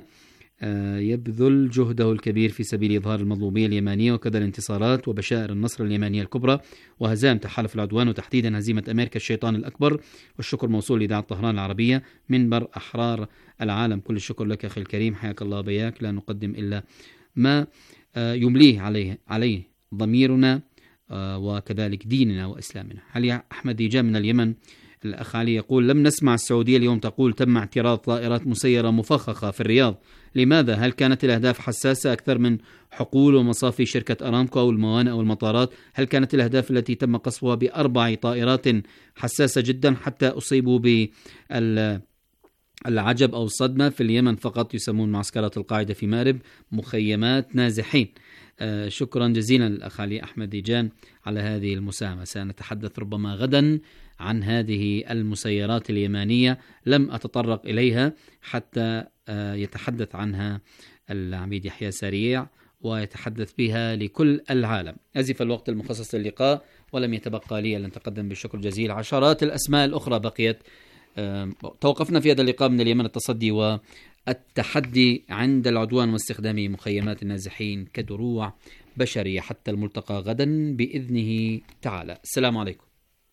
يبذل جهده الكبير في سبيل إظهار المظلومية اليمانية وكذا الانتصارات وبشائر النصر اليمانية الكبرى وهزائم تحالف العدوان، وتحديدا هزيمة أمريكا الشيطان الأكبر. والشكر موصول لإذاعة طهران العربية منبر أحرار العالم. كل الشكر لك أخي الكريم، حياك الله بياك. لا نقدم إلا ما يمليه عليه ضميرنا وكذلك ديننا وإسلامنا. علي أحمد ديجان من اليمن، الأخ علي يقول: لم نسمع السعودية اليوم تقول تم اعتراض طائرات مسيرة مفخخة في الرياض، لماذا؟ هل كانت الأهداف حساسة أكثر من حقول ومصافي شركة أرامكو أو الموانئ أو المطارات؟ هل كانت الأهداف التي تم قصفها ب4 طائرات حساسة جدا حتى أصيبوا بالعجب أو الصدمة؟ في اليمن فقط يسمون معسكرات القاعدة في مأرب مخيمات نازحين. شكرا جزيلا للأخ علي أحمد ديجان على هذه المساهمة. سنتحدث ربما غدا عن هذه المسيرات اليمانية، لم أتطرق إليها حتى يتحدث عنها العميد يحيى سريع ويتحدث بها لكل العالم. أزف الوقت المخصص للقاء ولم يتبقى لي أن أتقدم بالشكر الجزيل. عشرات الأسماء الأخرى بقيت. توقفنا في هذا اللقاء من اليمن التصدي والتحدي عند العدوان واستخدام مخيمات النازحين كدروع بشرية. حتى الملتقى غدا بإذنه تعالى. السلام عليكم.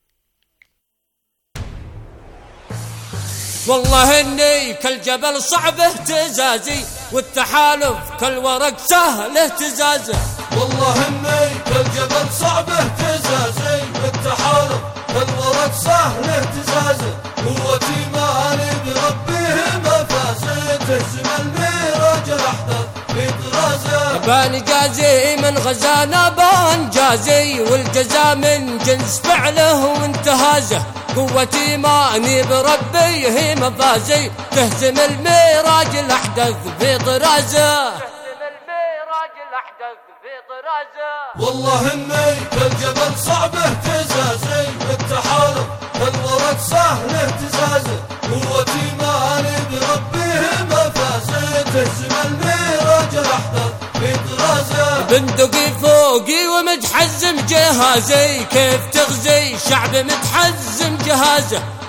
والله اني كالجبل صعب اهتزازي والتحالف كالورق سهل اهتزازه. والله اني كالجبل صعب اهتزازي والتحالف كالورق سهل اهتزازه. قوتي مالي بربيه مفازي تهزم الميراج الاحداث في طرازه. بنجازي من غزانا بنجازي والجزاء من جنس فعله وانتهازه. قوتي ماني بربي هي مفازي تهزم الميراج الأحدث في طرازه. والله اني كالجبل صعب اهتزازي التحالف كالورق سهل اهتزازه. قوتي ماني بربي مفازي تهزم الميراج الاحدث في طرازه. بندقي فوقي ومتحزم جهازي كيف تغزي شعب متحزم جهازه.